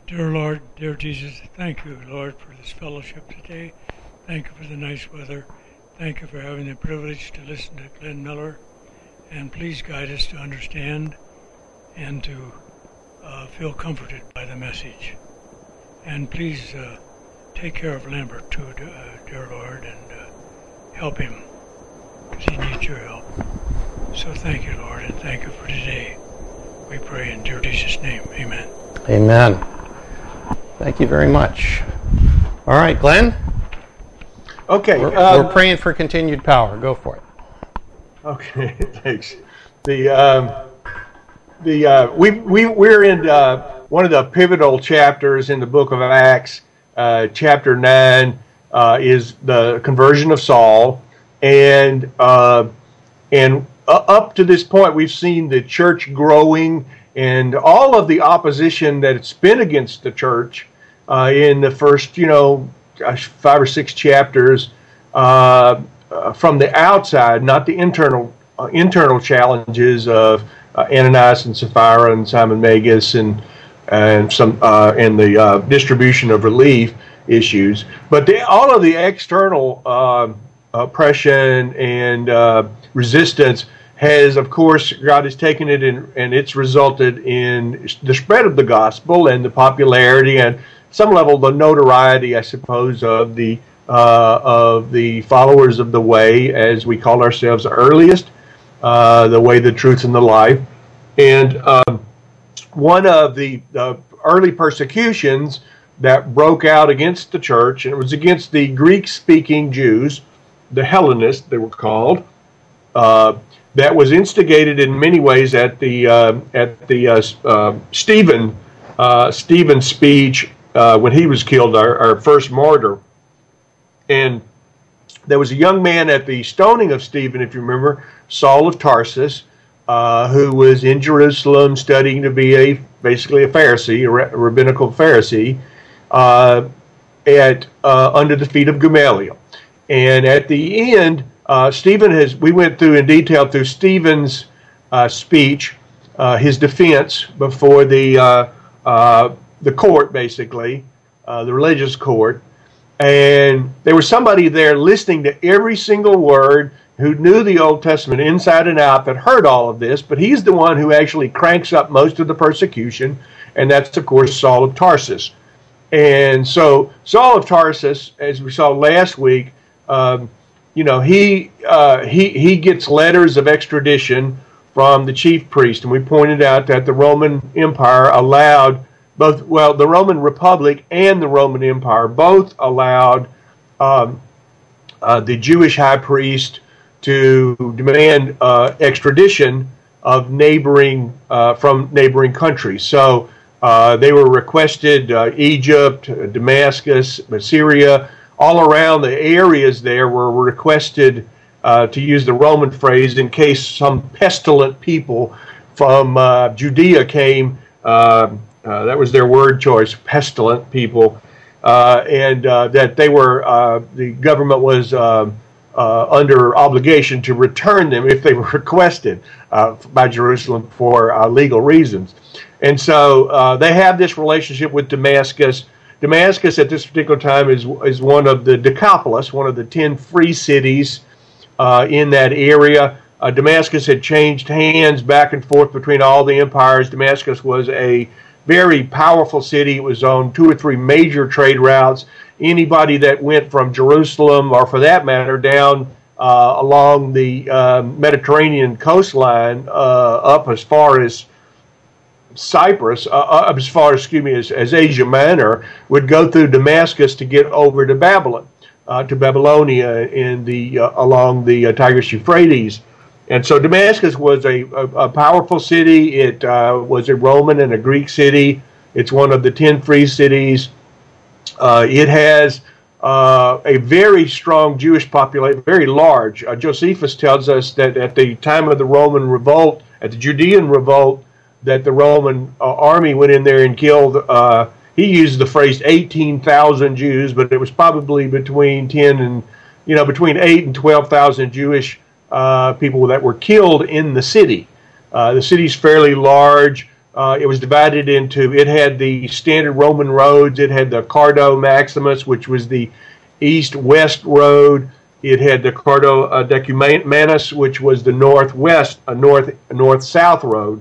Dear Lord, dear Jesus, thank you, Lord, for this fellowship today. Thank you for the nice weather. Thank you for having the privilege to listen to Glenn Miller. And please guide us to understand and to feel comforted by the message. And please take care of Lambert too, dear Lord, and help him because he needs your help. So thank you, Lord, and thank you for today. We pray in dear Jesus' name. Amen. Amen. Thank you very much. All right, Glenn? Okay. We're praying for continued power. Go for it. Okay, thanks. We're in one of the pivotal chapters in the book of Acts. Chapter 9 is the conversion of Saul, and up to this point, we've seen the church growing and all of the opposition that it's been against the church in the first, 5 or 6 chapters from the outside, not the internal challenges of Ananias and Sapphira and Simon Magus and the distribution of relief issues, but all of the external oppression and resistance has, of course, God has taken it and it's resulted in the spread of the gospel and the popularity and some level the notoriety, I suppose, of the followers of the way, as we call ourselves, the earliest, the way, the truth, and the life. And one of the early persecutions that broke out against the church, and it was against the Greek-speaking Jews, the Hellenists they were called, that was instigated in many ways at the Stephen's speech when he was killed, our first martyr. And there was a young man at the stoning of Stephen, if you remember, Saul of Tarsus, who was in Jerusalem studying to be basically a Pharisee, a rabbinical Pharisee, under the feet of Gamaliel. And at the end, we went through in detail through Stephen's speech, his defense before the court, basically, the religious court. And there was somebody there listening to every single word, who knew the Old Testament inside and out, that heard all of this, but he's the one who actually cranks up most of the persecution, and that's, of course, Saul of Tarsus. And so Saul of Tarsus, as we saw last week, he gets letters of extradition from the chief priest, and we pointed out that the Roman Empire allowed the Roman Republic and the Roman Empire both allowed the Jewish high priest to demand extradition of from neighboring countries. So they were requested Egypt, Damascus, Syria, all around the areas there were requested, to use the Roman phrase, in case some pestilent people from Judea came. That was their word choice, pestilent people, and that they were, the government was under obligation to return them if they were requested by Jerusalem for legal reasons. And so they have this relationship with Damascus. Damascus at this particular time is one of the Decapolis, one of the 10 free cities in that area. Damascus had changed hands back and forth between all the empires. Damascus was a very powerful city. It was on 2 or 3 major trade routes. Anybody that went from Jerusalem, or for that matter, down along the Mediterranean coastline up as far as Cyprus, as Asia Minor, would go through Damascus to get over to Babylon, to Babylonia along the Tigris Euphrates. And so Damascus was a powerful city. It was a Roman and a Greek city. It's one of the 10 free cities. It has a very strong Jewish population, very large. Josephus tells us that at the time of the Roman revolt, at the Judean revolt, that the Roman army went in there and killed, he used the phrase 18,000 Jews, but it was probably between 8 and 12,000 Jewish people that were killed in the city. The city's fairly large. It was divided into, it had the standard Roman roads. It had the Cardo Maximus, which was the east-west road. It had the Cardo Decumanus, which was the northwest, north-south road.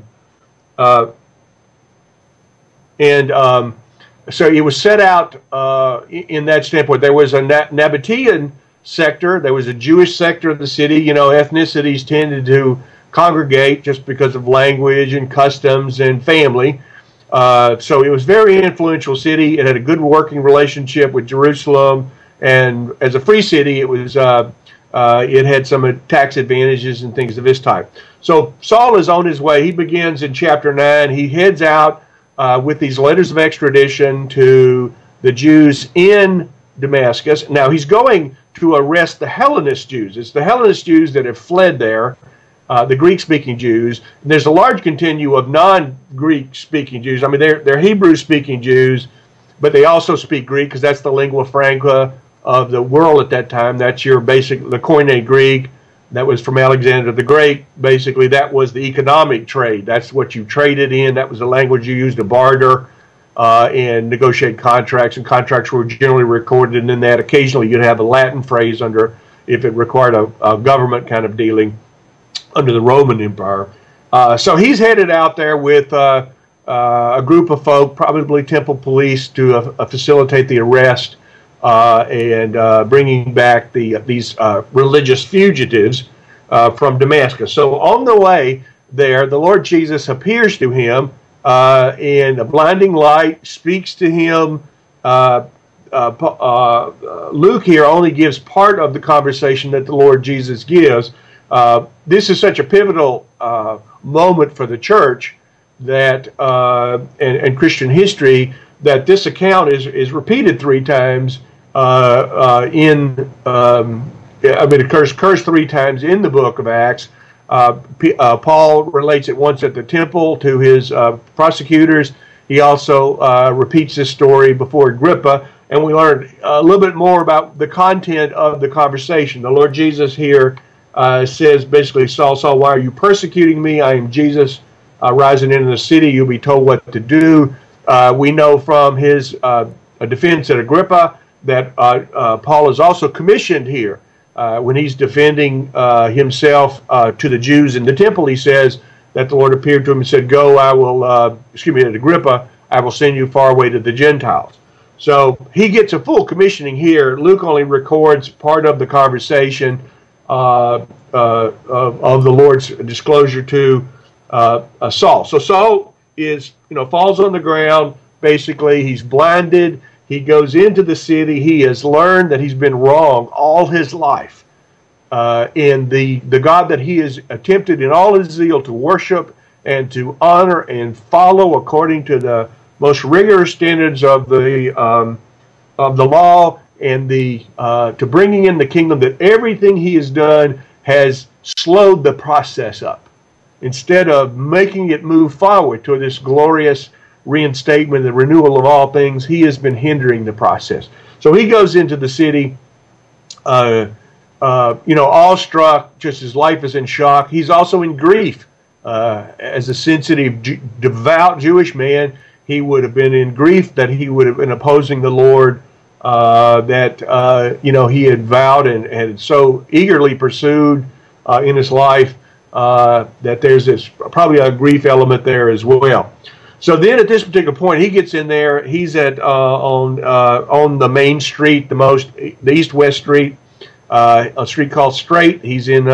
So it was set out in that standpoint. There was a Nabatean sector. There was a Jewish sector of the city. You know, ethnicities tended to congregate just because of language and customs and family. So it was a very influential city. It had a good working relationship with Jerusalem, and as a free city, it was it had some tax advantages and things of this type. So Saul is on his way. He begins in chapter 9. He heads out with these letters of extradition to the Jews in Damascus. Now he's going to arrest the Hellenist Jews. It's the Hellenist Jews that have fled there, the Greek-speaking Jews. And there's a large contingent of non-Greek-speaking Jews. I mean, they're Hebrew-speaking Jews, but they also speak Greek because that's the lingua franca of the world at that time. That's your basic, the Koine Greek. That was from Alexander the Great. Basically, that was the economic trade. That's what you traded in. That was the language you used to barter and negotiate contracts. And contracts were generally recorded, and in that occasionally you'd have a Latin phrase under, if it required a government kind of dealing under the Roman Empire. So he's headed out there with a group of folk, probably temple police, to facilitate the arrest and bringing back these religious fugitives from Damascus. So on the way there, the Lord Jesus appears to him in a blinding light, speaks to him. Luke here only gives part of the conversation that the Lord Jesus gives. This is such a pivotal moment for the church that and Christian history, that this account is repeated 3 times it occurs 3 times in the book of Acts. Paul relates it once at the temple to his prosecutors. He also repeats this story before Agrippa, and we learn a little bit more about the content of the conversation. The Lord Jesus here says basically, Saul, Saul, why are you persecuting me? I am Jesus, rising into the city. You'll be told what to do. We know from his defense at Agrippa that Paul is also commissioned here. When he's defending himself to the Jews in the temple, he says that the Lord appeared to him and said, go, I will, at Agrippa, I will send you far away to the Gentiles. So he gets a full commissioning here. Luke only records part of the conversation of the Lord's disclosure to Saul. So Saul falls on the ground. Basically, he's blinded. He goes into the city. He has learned that he's been wrong all his life. And the God that he has attempted in all his zeal to worship and to honor and follow according to the most rigorous standards of the law and to bringing in the kingdom, that everything he has done has slowed the process up instead of making it move forward to this glorious reinstatement, the renewal of all things. He has been hindering the process. So he goes into the city, awestruck, just his life is in shock. He's also in grief. As a sensitive, devout Jewish man, he would have been in grief that he would have been opposing the Lord he had vowed and had so eagerly pursued in his life, that there's this probably a grief element there as well. So then at this particular point, he gets in there. He's at on the main street, the east-west street, a street called Straight. He's in.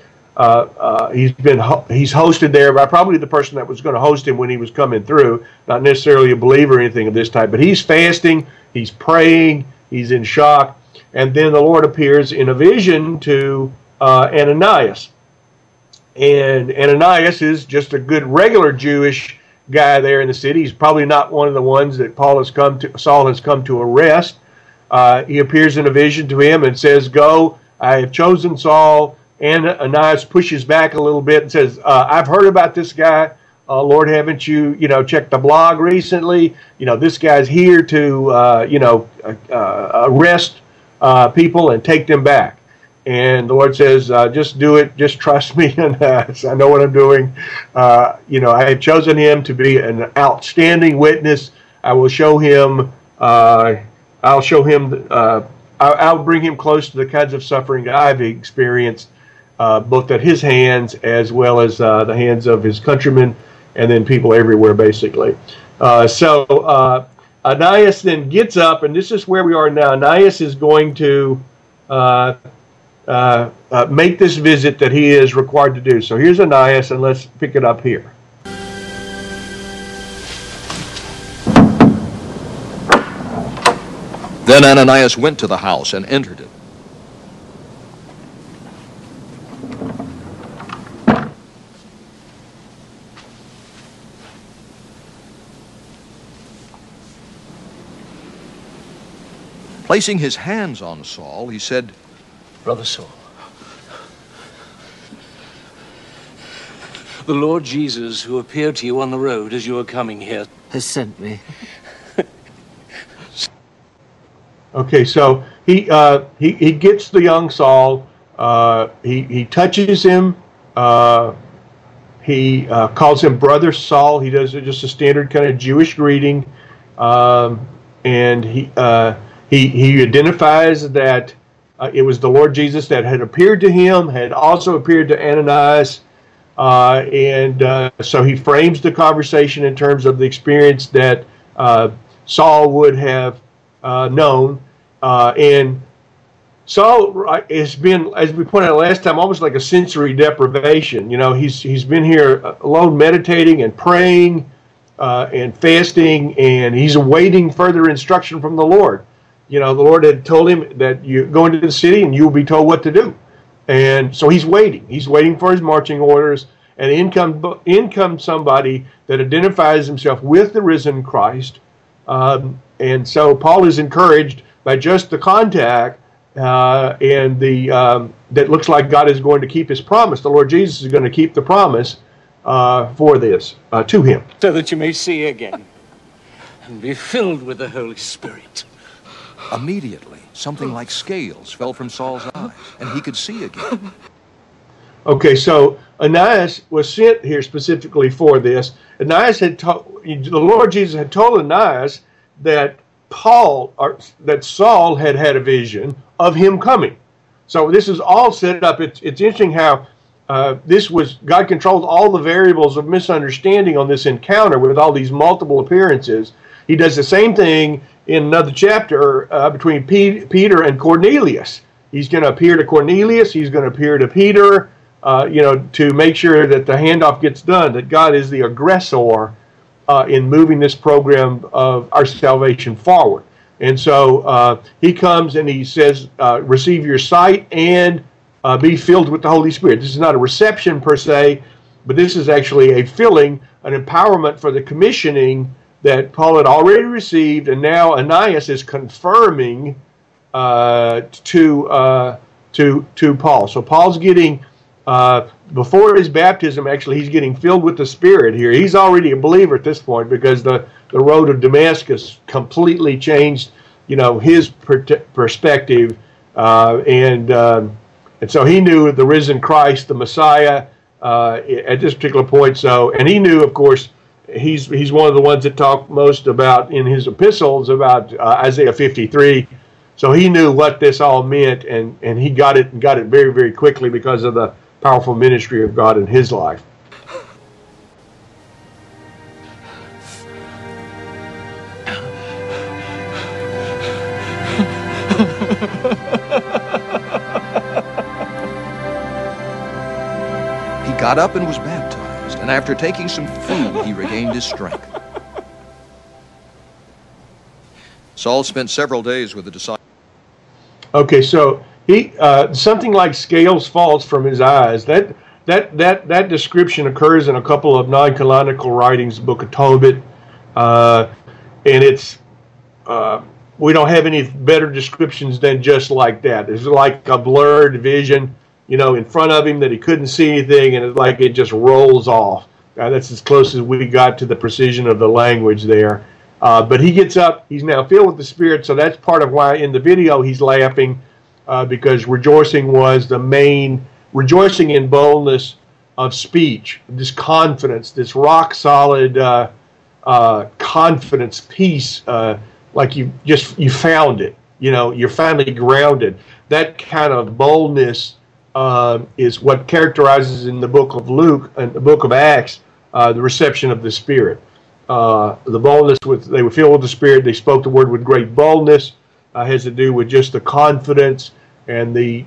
He's hosted there by probably the person that was going to host him when he was coming through. Not necessarily a believer or anything of this type, but he's fasting. He's praying. He's in shock, and then the Lord appears in a vision to Ananias. And Ananias is just a good regular Jewish guy there in the city. He's probably not one of the ones that Saul has come to arrest. He appears in a vision to him and says, "Go, I have chosen Saul." And Ananias pushes back a little bit and says, "I've heard about this guy. Lord, haven't you, checked the blog recently? This guy's here to, arrest people and take them back." And the Lord says, just do it. Just trust me in that. I know what I'm doing. I have chosen him to be an outstanding witness. I will show him. I'll show him. I'll bring him close to the kinds of suffering that I've experienced, both at his hands as well as the hands of his countrymen, and then people everywhere, basically. So Ananias then gets up, and this is where we are now. Ananias is going to make this visit that he is required to do. So here's Ananias, and let's pick it up here. Then Ananias went to the house and entered it. Placing his hands on Saul, he said, Brother Saul, the Lord Jesus, who appeared to you on the road as you were coming here, has sent me. Okay, so he gets the young Saul. He touches him. He calls him Brother Saul. He does just a standard kind of Jewish greeting, and he identifies that it was the Lord Jesus that had appeared to him, had also appeared to Ananias, and so he frames the conversation in terms of the experience that Saul would have known. And Saul has been, as we pointed out last time, almost like a sensory deprivation. He's been here alone meditating and praying and fasting, and he's awaiting further instruction from the Lord. The Lord had told him that you go into the city and you will be told what to do. And so he's waiting. He's waiting for his marching orders. And in comes somebody that identifies himself with the risen Christ. And so Paul is encouraged by just the contact and that looks like God is going to keep his promise. The Lord Jesus is going to keep the promise for this to him. So that you may see again and be filled with the Holy Spirit. Immediately, something like scales fell from Saul's eyes, and he could see again. Okay, so Ananias was sent here specifically for this. Ananias the Lord Jesus had told Ananias that Saul had had a vision of him coming. So this is all set up. It's interesting how God controlled all the variables of misunderstanding on this encounter with all these multiple appearances. He does the same thing in another chapter between Peter and Cornelius. He's going to appear to Cornelius. He's going to appear to Peter, to make sure that the handoff gets done, that God is the aggressor in moving this program of our salvation forward. And so he comes and he says, receive your sight and be filled with the Holy Spirit. This is not a reception per se, but this is actually a filling, an empowerment for the commissioning that Paul had already received, and now Ananias is confirming to Paul. So Paul's getting, before his baptism, actually, he's getting filled with the Spirit here. He's already a believer at this point because the road of Damascus completely changed, his perspective, and so he knew the risen Christ, the Messiah, at this particular point. So, and he knew, of course, he's one of the ones that talk most about in his epistles about Isaiah 53. So he knew what this all meant, and he got it very, very quickly because of the powerful ministry of God in his life. He got up and was baptized, and after taking some food, he regained his strength. Saul spent several days with the disciples. Okay, so he something like scales falls from his eyes. That description occurs in a couple of non-canonical writings, the Book of Tobit, and it's we don't have any better descriptions than just like that. It's like a blurred vision, in front of him that he couldn't see anything, and it's like it just rolls off. That's as close as we got to the precision of the language there. But he gets up. He's now filled with the Spirit, so that's part of why in the video he's laughing. because rejoicing was the main, rejoicing in boldness of speech, this confidence, this rock solid confidence, peace, like you found it. You're finally grounded. That kind of boldness is what characterizes in the book of Luke and the book of Acts the reception of the Spirit. The boldness they were filled with the Spirit. They spoke the word with great boldness. Has to do with just the confidence and the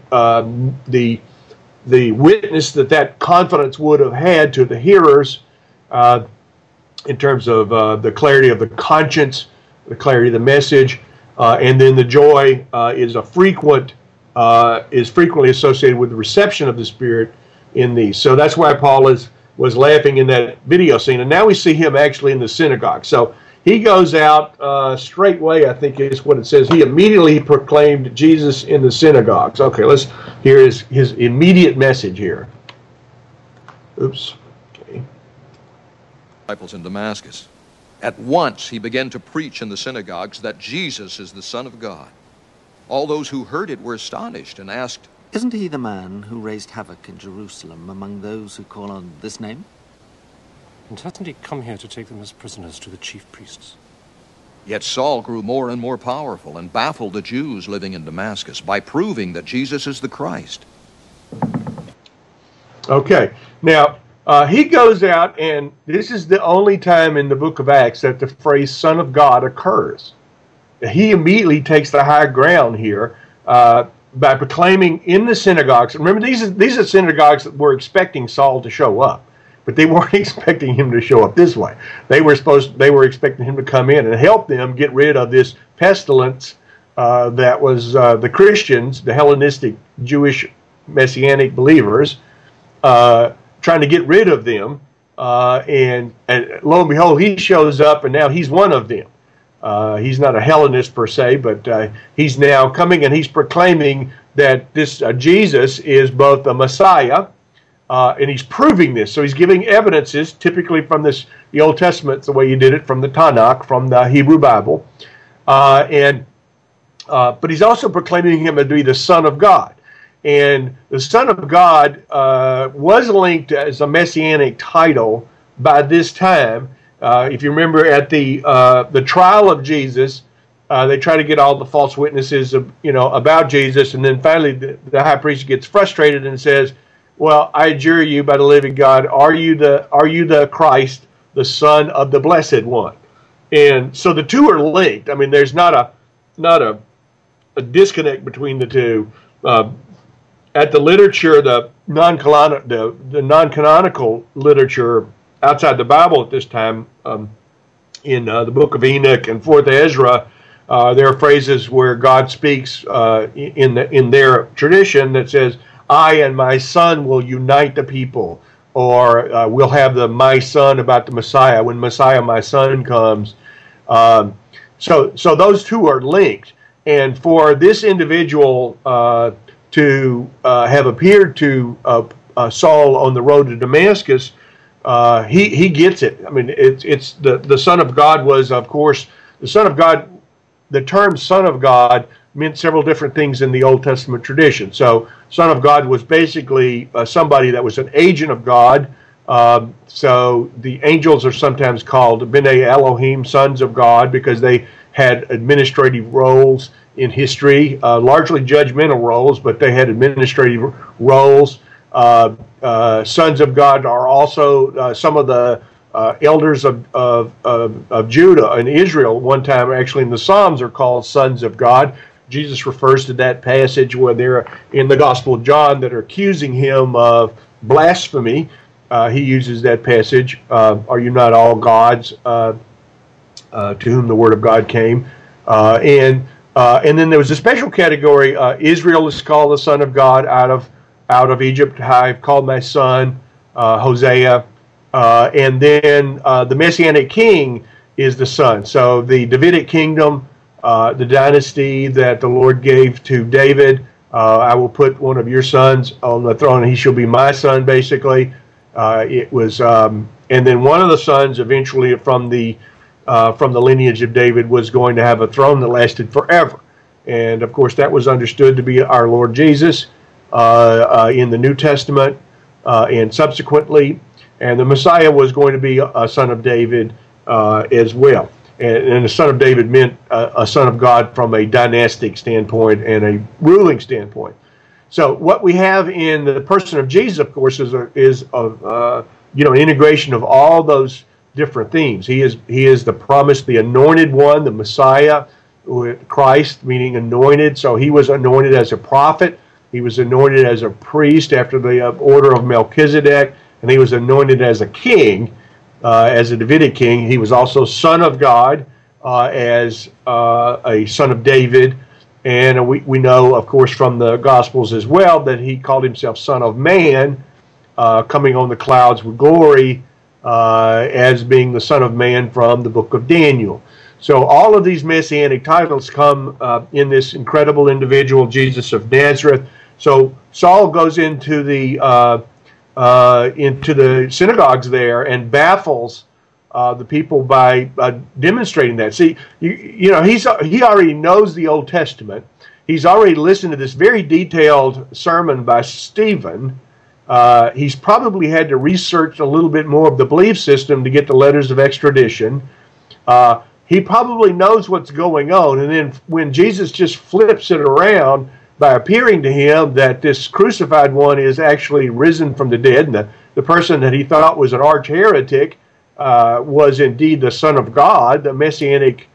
witness that confidence would have had to the hearers in terms of the clarity of the conscience, the clarity of the message, and then the joy is frequently associated with the reception of the Spirit in these. So that's why Paul was laughing in that video scene, and now we see him actually in the synagogue. So he goes out straightway, I think is what it says. He immediately proclaimed Jesus in the synagogues. Okay, let's hear his immediate message here. Oops. Okay. Disciples in Damascus. At once he began to preach in the synagogues that Jesus is the Son of God. All those who heard it were astonished and asked, "Isn't he the man who raised havoc in Jerusalem among those who call on this name? And hasn't he come here to take them as prisoners to the chief priests?" Yet Saul grew more and more powerful and baffled the Jews living in Damascus by proving that Jesus is the Christ. Okay, now he goes out, and this is the only time in the book of Acts that the phrase Son of God occurs. He immediately takes the high ground here by proclaiming in the synagogues. Remember, these are synagogues that were expecting Saul to show up, but they weren't expecting him to show up this way. They were expecting him to come in and help them get rid of this pestilence that was the Christians, the Hellenistic Jewish Messianic believers, trying to get rid of them. And lo and behold, he shows up, and now he's one of them. He's not a Hellenist per se, but he's now coming and he's proclaiming that this Jesus is both the Messiah, and he's proving this. So he's giving evidences, typically from the Old Testament, the way you did it, from the Tanakh, from the Hebrew Bible, but he's also proclaiming him to be the Son of God. And the Son of God was linked as a messianic title by this time. If you remember at the trial of Jesus, they try to get all the false witnesses about Jesus, and then finally the high priest gets frustrated and says, "Well, I adjure you by the living God, are you the Christ, the Son of the Blessed One?" And so the two are linked. I mean, there's not a disconnect between the two. At the literature, the non-canonical literature outside the Bible at this time, in the book of Enoch and 4th Ezra, there are phrases where God speaks in their tradition that says, "I and my son will unite the people," or we'll have my son about the Messiah. When Messiah, my son, comes. So those two are linked. And for this individual to have appeared to Saul on the road to Damascus, he gets it. I mean, it's the Son of God was, of course, the Son of God. The term Son of God meant several different things in the Old Testament tradition. So Son of God was basically somebody that was an agent of God. So the angels are sometimes called B'nai Elohim, sons of God, because they had administrative roles in history, largely judgmental roles, but they had administrative roles. Sons of God are also some of the elders of Judah and Israel. One time, actually, in the Psalms, are called sons of God. Jesus refers to that passage where they're in the Gospel of John that are accusing him of blasphemy. He uses that passage. Are you not all gods to whom the word of God came? And then there was a special category. Israel is called the son of God out of Egypt. I've called my son, Hosea. And then the Messianic king is the son. So the Davidic kingdom, the dynasty that the Lord gave to David, I will put one of your sons on the throne, and he shall be my son, basically. It was, and then one of the sons eventually from the lineage of David was going to have a throne that lasted forever. And of course, that was understood to be our Lord Jesus in the New Testament and subsequently. And the Messiah was going to be a son of David as well. And the son of David meant a son of God from a dynastic standpoint and a ruling standpoint. So what we have in the person of Jesus, of course, is an integration of all those different themes. He is the promised, the anointed one, the Messiah, Christ, meaning anointed. So he was anointed as a prophet. He was anointed as a priest after the order of Melchizedek, and he was anointed as a king, as a Davidic king. He was also son of God, as a son of David. And we know, of course, from the Gospels as well, that he called himself Son of Man, coming on the clouds with glory, as being the Son of Man from the book of Daniel. So all of these messianic titles come in this incredible individual, Jesus of Nazareth. So Saul goes into the synagogues there and baffles the people by demonstrating that. See, he already knows the Old Testament. He's already listened to this very detailed sermon by Stephen. He's probably had to research a little bit more of the belief system to get the letters of extradition. He probably knows what's going on. And then when Jesus just flips it around by appearing to him that this crucified one is actually risen from the dead, and the person that he thought was an arch heretic was indeed the Son of God, the messianic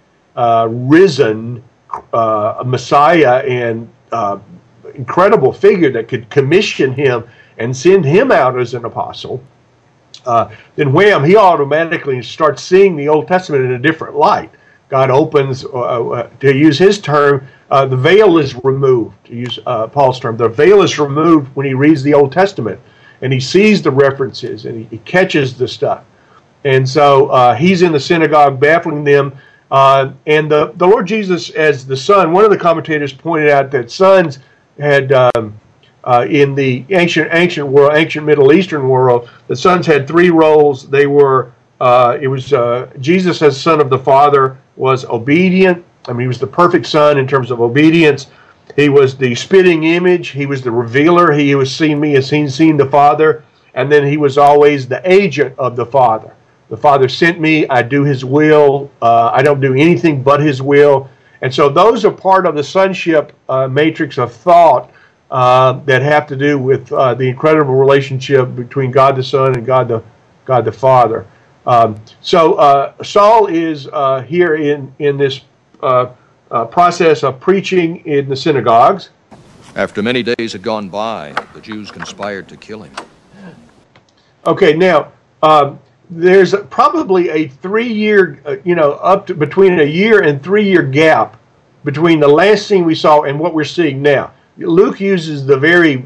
risen Messiah and incredible figure that could commission him and send him out as an apostle, then wham, he automatically starts seeing the Old Testament in a different light. God opens, to use his term, the veil is removed, to use Paul's term. The veil is removed when he reads the Old Testament, and he sees the references, and he catches the stuff. And so he's in the synagogue baffling them. And the Lord Jesus as the Son, one of the commentators pointed out that sons had, in the ancient world, ancient Middle Eastern world, the sons had three roles. They were, Jesus as Son of the Father was obedient. I mean, he was the perfect son in terms of obedience. He was the spitting image. He was the revealer. He who has seen me has seen the Father. And then he was always the agent of the Father. The Father sent me. I do his will. I don't do anything but his will. And so those are part of the sonship matrix of thought that have to do with the incredible relationship between God the Son and God the Father. So Saul is here in this process of preaching in the synagogues. After many days had gone by, the Jews conspired to kill him. Okay, now there's probably a 3-year, up to between a year and 3-year gap between the last scene we saw and what we're seeing now. Luke uses the very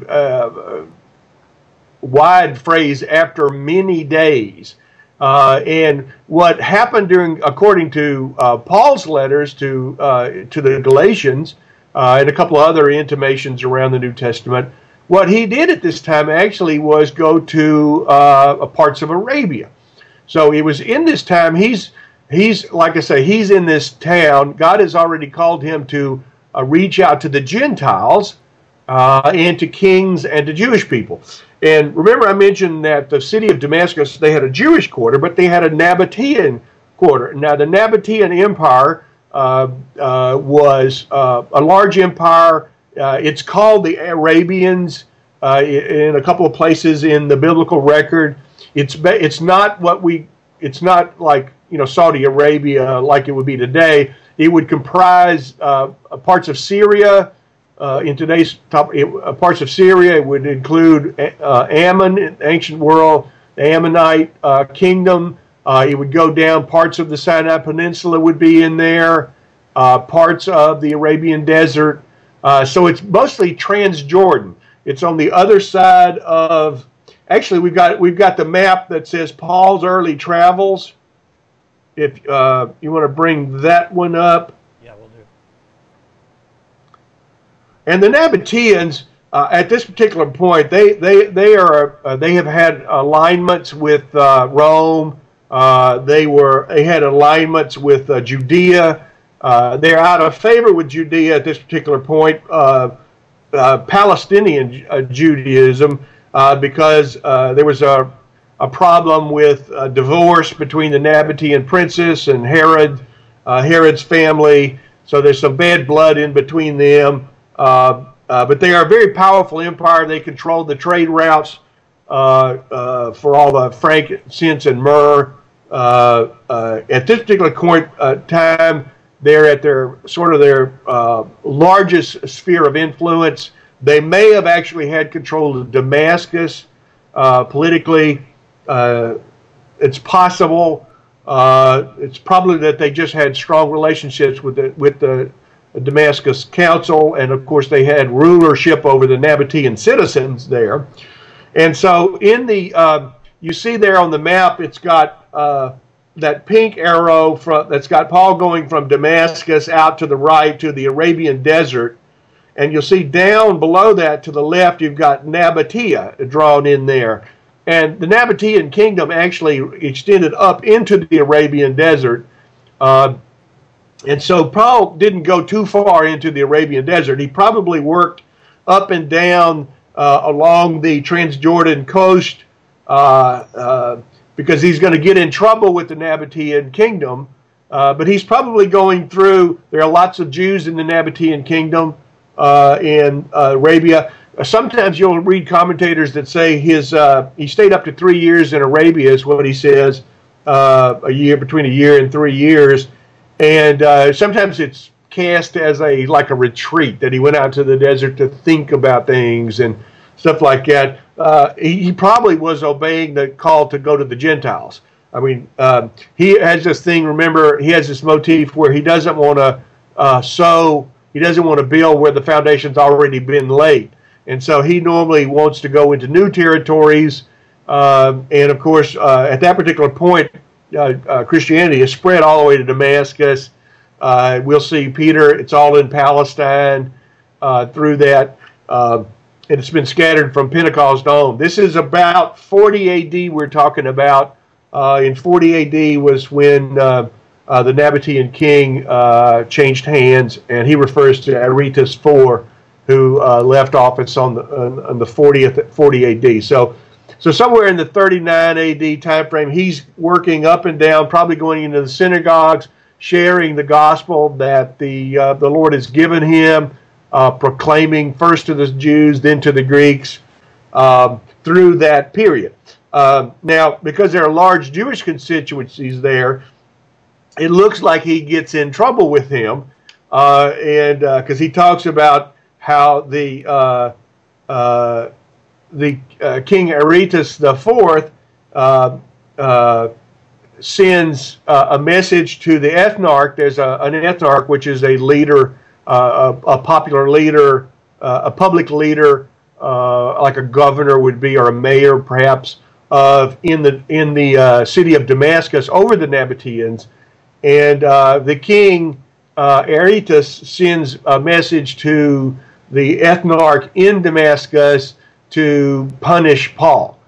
wide phrase "after many days." And what happened according to Paul's letters to the Galatians and a couple of other intimations around the New Testament, what he did at this time actually was go to parts of Arabia. So it was in this time, he's like I say, he's in this town. God has already called him to reach out to the Gentiles and to kings and to Jewish people. And remember, I mentioned that the city of Damascus, they had a Jewish quarter, but they had a Nabatean quarter. Now, the Nabatean Empire was a large empire. It's called the Arabians in a couple of places in the biblical record. It's not like Saudi Arabia like it would be today. It would comprise parts of Syria. In today's parts of Syria, it would include Ammon, in the ancient world, the Ammonite kingdom. It would go down, parts of the Sinai Peninsula would be in there, parts of the Arabian Desert. So it's mostly Transjordan. It's on the other side of. Actually, we've got the map that says Paul's early travels. If you want to bring that one up. Yeah, we'll do. And the Nabateans, at this particular point, they have had alignments with Rome. They had alignments with Judea. They're out of favor with Judea at this particular point, Palestinian Judaism, because there was a problem with divorce between the Nabatean princess and Herod's family. So there's some bad blood in between them. But they are a very powerful empire. They control the trade routes for all the frankincense and myrrh. At this particular time, they're at their largest sphere of influence. They may have actually had control of Damascus politically. It's possible. It's probably that they just had strong relationships with the Damascus Council, and of course they had rulership over the Nabatean citizens there. And so in the you see there on the map, it's got that pink arrow that's got Paul going from Damascus out to the right to the Arabian desert, and you'll see down below that to the left you've got Nabatea drawn in there. And the Nabatean kingdom actually extended up into the Arabian desert. And so Paul didn't go too far into the Arabian desert. He probably worked up and down along the Transjordan coast because he's going to get in trouble with the Nabatean kingdom. But he's probably going through, there are lots of Jews in the Nabatean kingdom in Arabia. Sometimes you'll read commentators that say he stayed up to 3 years in Arabia is what he says, between a year and 3 years. And sometimes it's cast as like a retreat, that he went out to the desert to think about things and stuff like that. He probably was obeying the call to go to the Gentiles. I mean, he has this thing, remember, he has this motif where he doesn't want to he doesn't want to build where the foundation's already been laid. And so he normally wants to go into new territories. And of course, at that particular point, Christianity is spread all the way to Damascus. We'll see Peter, it's all in Palestine through that. And it's been scattered from Pentecost on. This is about 40 AD we're talking about. In 40 AD was when the Nabatean king changed hands, and he refers to Aretas IV, who left office on the 40 AD. So somewhere in the 39 AD time frame, he's working up and down, probably going into the synagogues, sharing the gospel that the Lord has given him, proclaiming first to the Jews, then to the Greeks, through that period. Now, because there are large Jewish constituencies there, it looks like he gets in trouble with him, and because he talks about how the King Aretas IV sends a message to the ethnarch. There's an ethnarch, which is a leader, a popular leader, a public leader, like a governor would be, or a mayor perhaps, in the city of Damascus over the Nabateans. And the king Aretas sends a message to the ethnarch in Damascus to punish Saul.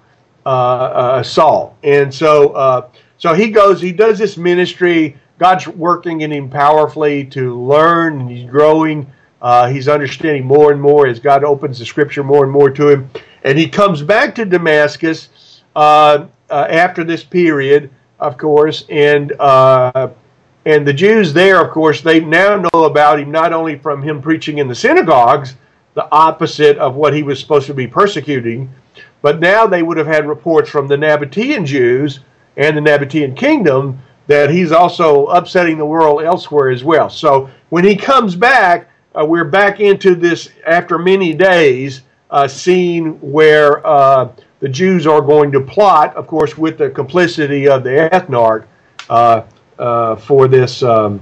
And so he goes, he does this ministry. God's working in him powerfully to learn, and he's growing. He's understanding more and more as God opens the scripture more and more to him. And he comes back to Damascus after this period, of course, and the Jews there, of course, they now know about him not only from him preaching in the synagogues, the opposite of what he was supposed to be persecuting, but now they would have had reports from the Nabatean Jews and the Nabatean kingdom that he's also upsetting the world elsewhere as well. So when he comes back, we're back into this, after many days, scene where the Jews are going to plot, of course, with the complicity of the ethnarch, for this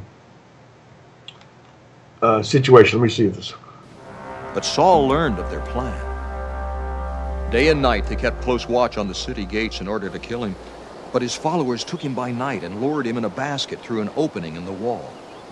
situation. Let me see this. But Saul learned of their plan. Day and night they kept close watch on the city gates in order to kill him, but his followers took him by night and lured him in a basket through an opening in the wall.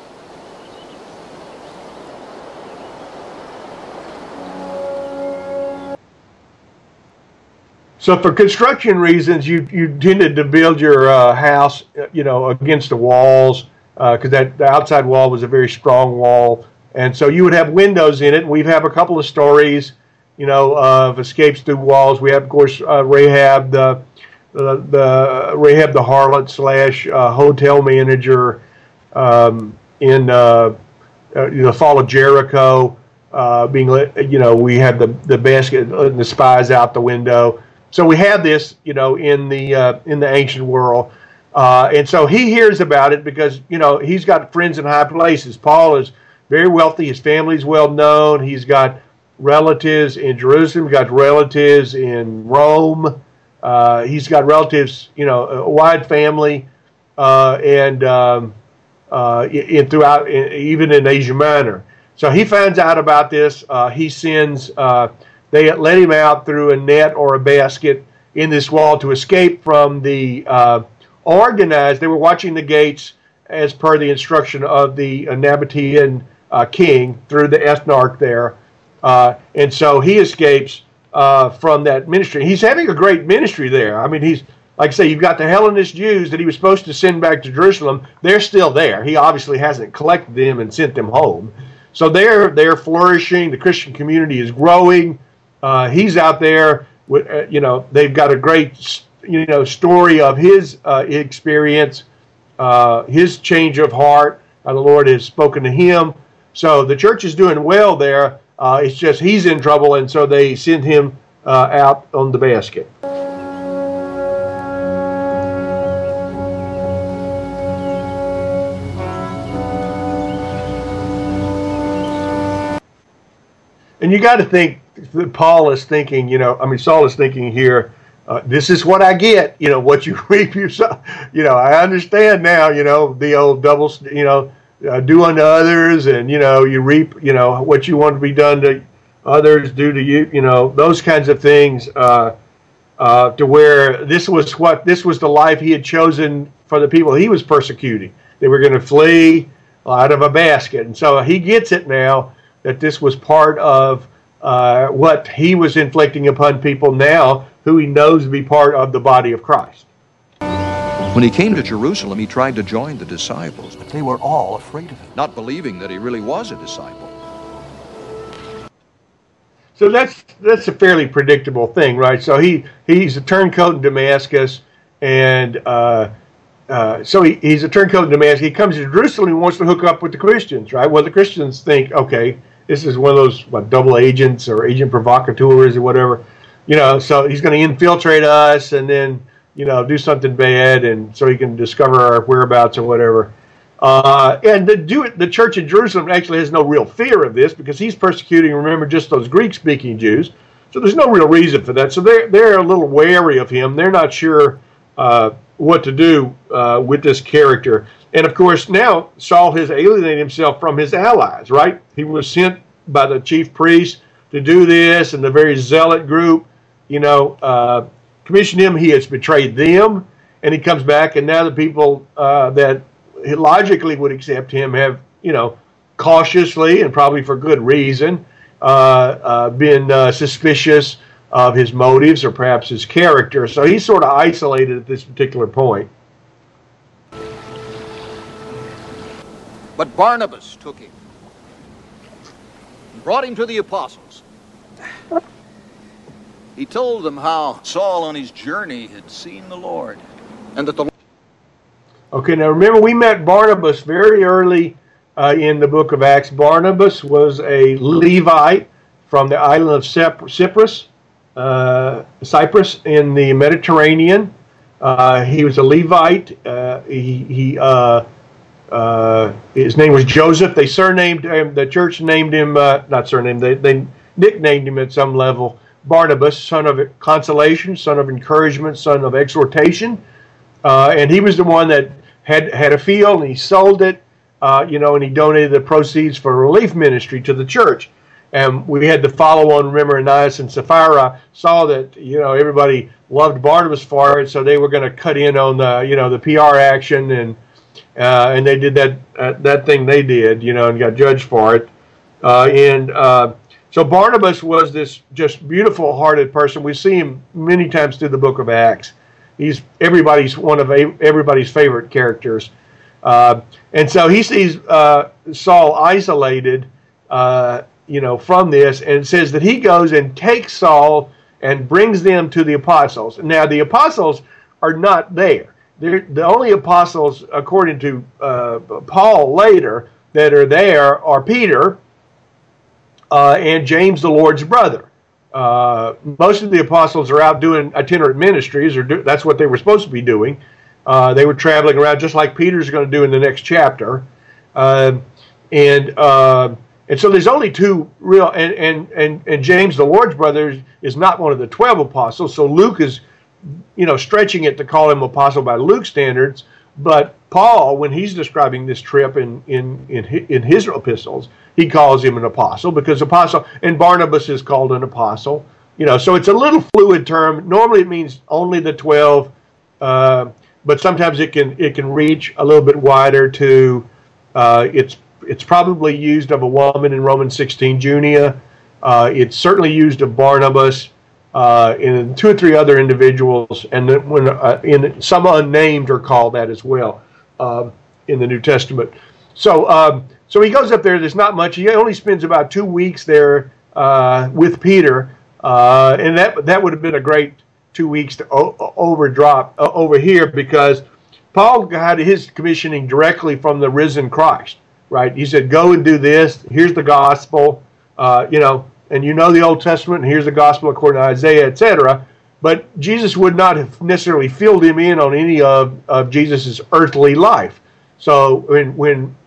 So for construction reasons, you tended to build your house, against the walls, because the outside wall was a very strong wall. And so you would have windows in it. We have a couple of stories, of escapes through walls. We have, of course, Rahab, the Rahab the harlot / hotel manager in the fall of Jericho. Being we had the basket and the spies out the window. So we have this, in the ancient world. And so he hears about it because, he's got friends in high places. Paul is very wealthy. His family's well known. He's got relatives in Jerusalem. He's got relatives in Rome. He's got relatives, a wide family, and throughout, even in Asia Minor. So he finds out about this. He sends, they let him out through a net or a basket in this wall to escape from the organized. They were watching the gates as per the instruction of the Nabatean king through the ethnarch there. And so he escapes from that ministry. He's having a great ministry there. I mean, he's, like I say, you've got the Hellenist Jews that he was supposed to send back to Jerusalem. They're still there. He obviously hasn't collected them and sent them home. So they're flourishing. The Christian community is growing. He's out there with, they've got a great, story of his experience, his change of heart. The Lord has spoken to him. So the church is doing well there. It's just he's in trouble, and so they send him out on the basket. And you got to think that Paul is thinking, Saul is thinking here, this is what I get, what you reap yourself. I understand now, the old double, do unto others, and, you reap, what you want to be done to others, do to you, those kinds of things, to where this was the life he had chosen for the people he was persecuting. They were going to flee out of a basket. And so he gets it now, that this was part of what he was inflicting upon people now who he knows to be part of the body of Christ. When he came to Jerusalem, he tried to join the disciples, but they were all afraid of him, not believing that he really was a disciple. So that's a fairly predictable thing, right? So he's a turncoat in Damascus, and so he's a turncoat in Damascus. He comes to Jerusalem and wants to hook up with the Christians, right? Well, the Christians think, okay, this is one of those double agents or agent provocateurs or whatever, so he's going to infiltrate us and then, do something bad, and so he can discover our whereabouts or whatever. And the church in Jerusalem actually has no real fear of this because he's persecuting, remember, just those Greek-speaking Jews. So there's no real reason for that. So they're a little wary of him. They're not sure what to do with this character. And, of course, now Saul has alienated himself from his allies, right? He was sent by the chief priest to do this, and the very zealot group, commissioned him. He has betrayed them, and he comes back, and now the people that logically would accept him have, cautiously and probably for good reason, been suspicious of his motives or perhaps his character. So he's sort of isolated at this particular point. But Barnabas took him and brought him to the apostles. He told them how Saul on his journey had seen the Lord, and that the... Okay, now remember, we met Barnabas very early in the book of Acts. Barnabas was a Levite from the island of Cyprus in the Mediterranean. He was a Levite. His name was Joseph. They surnamed him, the church named him, not surnamed, they nicknamed him at some level, Barnabas, son of consolation, son of encouragement, son of exhortation. And he was the one that had a field, and he sold it, and he donated the proceeds for relief ministry to the church. And we had the follow-on, remember, Ananias and Sapphira saw that, everybody loved Barnabas for it, so they were going to cut in on the PR action, and they did that thing they did, and got judged for it. So Barnabas was this just beautiful-hearted person. We see him many times through the book of Acts. He's one of everybody's favorite characters. And so he sees Saul isolated, from this, and it says that he goes and takes Saul and brings them to the apostles. Now, the apostles are not there. The only apostles, according to Paul later, that are there are Peter and James, the Lord's brother. Most of the apostles are out doing itinerant ministries, or that's what they were supposed to be doing. They were traveling around just like Peter's going to do in the next chapter. And so there's only two real, and James, the Lord's brother, is not one of the 12 apostles. So Luke is, stretching it to call him apostle by Luke's standards. But Paul, when he's describing this trip in his epistles, he calls him an apostle, because apostle, and Barnabas is called an apostle. So it's a little fluid term. Normally it means only the 12, but sometimes it can reach a little bit wider to it's probably used of a woman in Romans 16, Junia. It's certainly used of Barnabas, and 2 or 3 other individuals, and then when some unnamed are called that as well in the New Testament. So he goes up there. There's not much. He only spends about 2 weeks there with Peter, and that would have been a great 2 weeks to over here, because Paul got his commissioning directly from the risen Christ. Right? He said, "Go and do this. Here's the gospel." And the Old Testament, and here's the gospel according to Isaiah, etc. But Jesus would not have necessarily filled him in on any of Jesus's earthly life. So when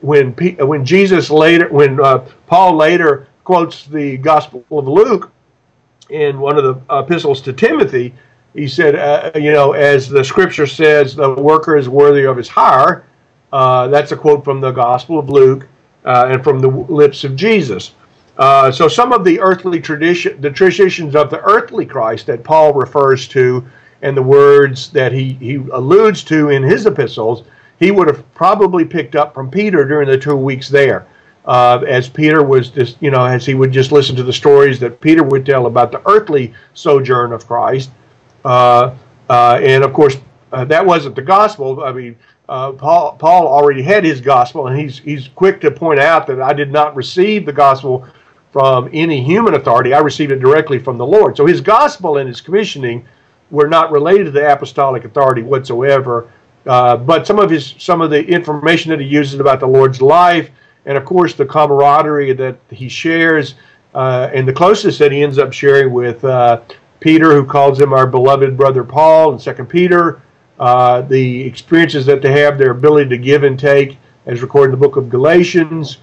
Paul later quotes the Gospel of Luke in one of the epistles to Timothy, he said, as the Scripture says, the worker is worthy of his hire. That's a quote from the Gospel of Luke and from the lips of Jesus. So some of the earthly the traditions of the earthly Christ that Paul refers to, and the words that he alludes to in his epistles, he would have probably picked up from Peter during the 2 weeks there, as Peter was just, as he would just listen to the stories that Peter would tell about the earthly sojourn of Christ, and of course that wasn't the gospel. I mean, Paul already had his gospel, and he's quick to point out that I did not receive the gospel from any human authority. I received it directly from the Lord. So his gospel and his commissioning were not related to the apostolic authority whatsoever. But some of the information that he uses about the Lord's life, and of course the camaraderie that he shares, and the closest that he ends up sharing with Peter, who calls him our beloved brother Paul, and 2 Peter, the experiences that they have, their ability to give and take, as recorded in the book of Galatians,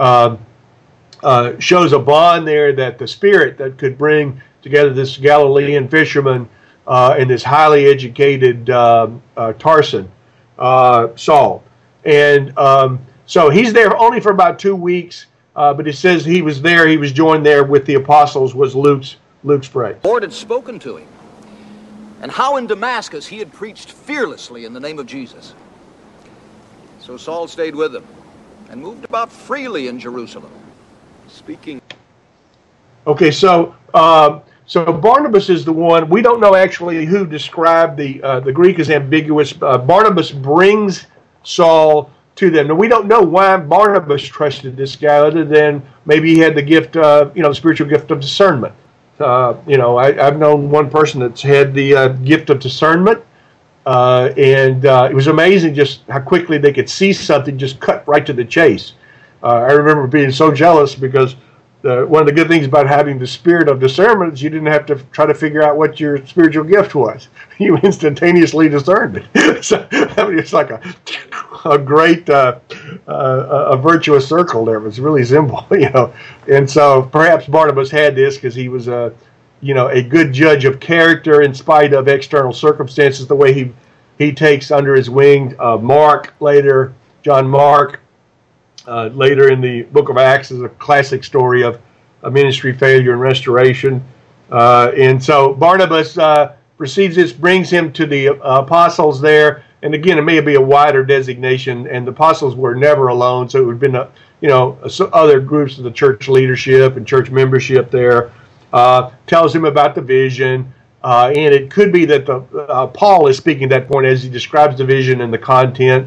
shows a bond there, that the Spirit that could bring together this Galilean fisherman and this highly educated Tarson, Saul. And so he's there only for about 2 weeks, but it says he was joined there with the apostles, was Luke's phrase. The Lord had spoken to him, and how in Damascus he had preached fearlessly in the name of Jesus. So Saul stayed with them and moved about freely in Jerusalem, speaking. Okay, so Barnabas is the one. We don't know actually who described the Greek is ambiguous. Barnabas brings Saul to them. Now, we don't know why Barnabas trusted this guy, other than maybe he had the gift, the spiritual gift of discernment. I've known one person that's had the gift of discernment, and it was amazing just how quickly they could see something, just cut right to the chase. I remember being so jealous, because one of the good things about having the spirit of discernment is you didn't have to try to figure out what your spiritual gift was. You instantaneously discerned it. So it's like a great a virtuous circle there. It was really simple, And so perhaps Barnabas had this because he was a good judge of character in spite of external circumstances. The way he takes under his wing John Mark. Later in the book of Acts is a classic story of a ministry failure and restoration. And so Barnabas receives this, brings him to the apostles there. And again, it may be a wider designation, and the apostles were never alone. So it would have been, other groups of the church leadership and church membership there. Tells him about the vision. And it could be that Paul is speaking at that point as he describes the vision and the content.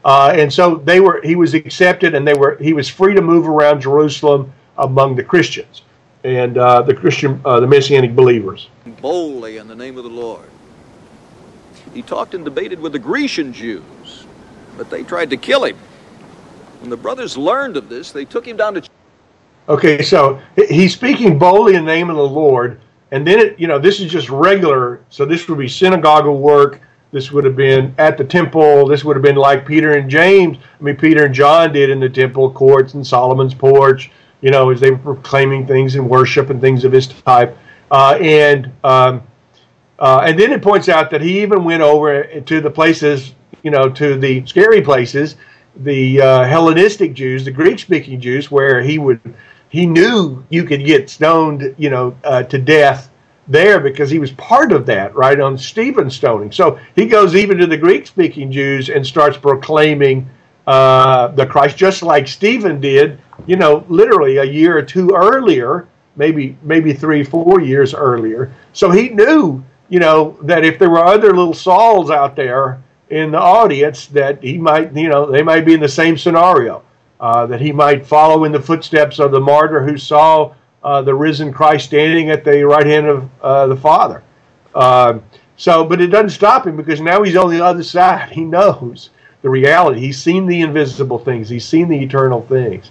And so he was accepted, and he was free to move around Jerusalem among the Christians and the Messianic believers. Boldly in the name of the Lord. He talked and debated with the Grecian Jews, but they tried to kill him. When the brothers learned of this, they took him down to... Okay, so he's speaking boldly in the name of the Lord, and then this is just regular. So this would be synagogal work. This would have been at the temple. This would have been like Peter and John did in the temple courts and Solomon's porch, as they were proclaiming things and worship and things of this type. And then it points out that he even went over to the places, to the scary places, the Hellenistic Jews, the Greek-speaking Jews, where he knew you could get stoned, to death there because he was part of that, right, on Stephen's stoning. So he goes even to the Greek-speaking Jews and starts proclaiming the Christ, just like Stephen did, literally a year or two earlier, maybe 3-4 years earlier. So he knew, that if there were other little Sauls out there in the audience, that he might, they might be in the same scenario, that he might follow in the footsteps of the martyr who saw the risen Christ standing at the right hand of the Father. But it doesn't stop him, because now he's on the other side. He knows the reality. He's seen the invisible things. He's seen the eternal things.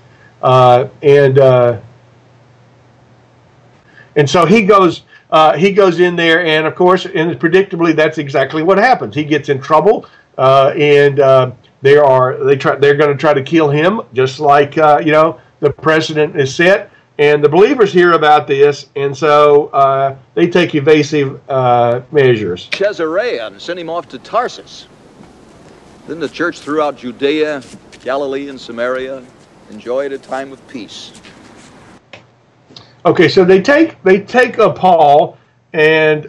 And so he goes in there, and of course, and predictably, that's exactly what happens. He gets in trouble, and they're going to try to kill him, just like the precedent is set. And the believers hear about this, and so they take evasive measures. Caesarea, and sent him off to Tarsus. Then the church throughout Judea, Galilee, and Samaria enjoyed a time of peace. Okay, so they take Paul, and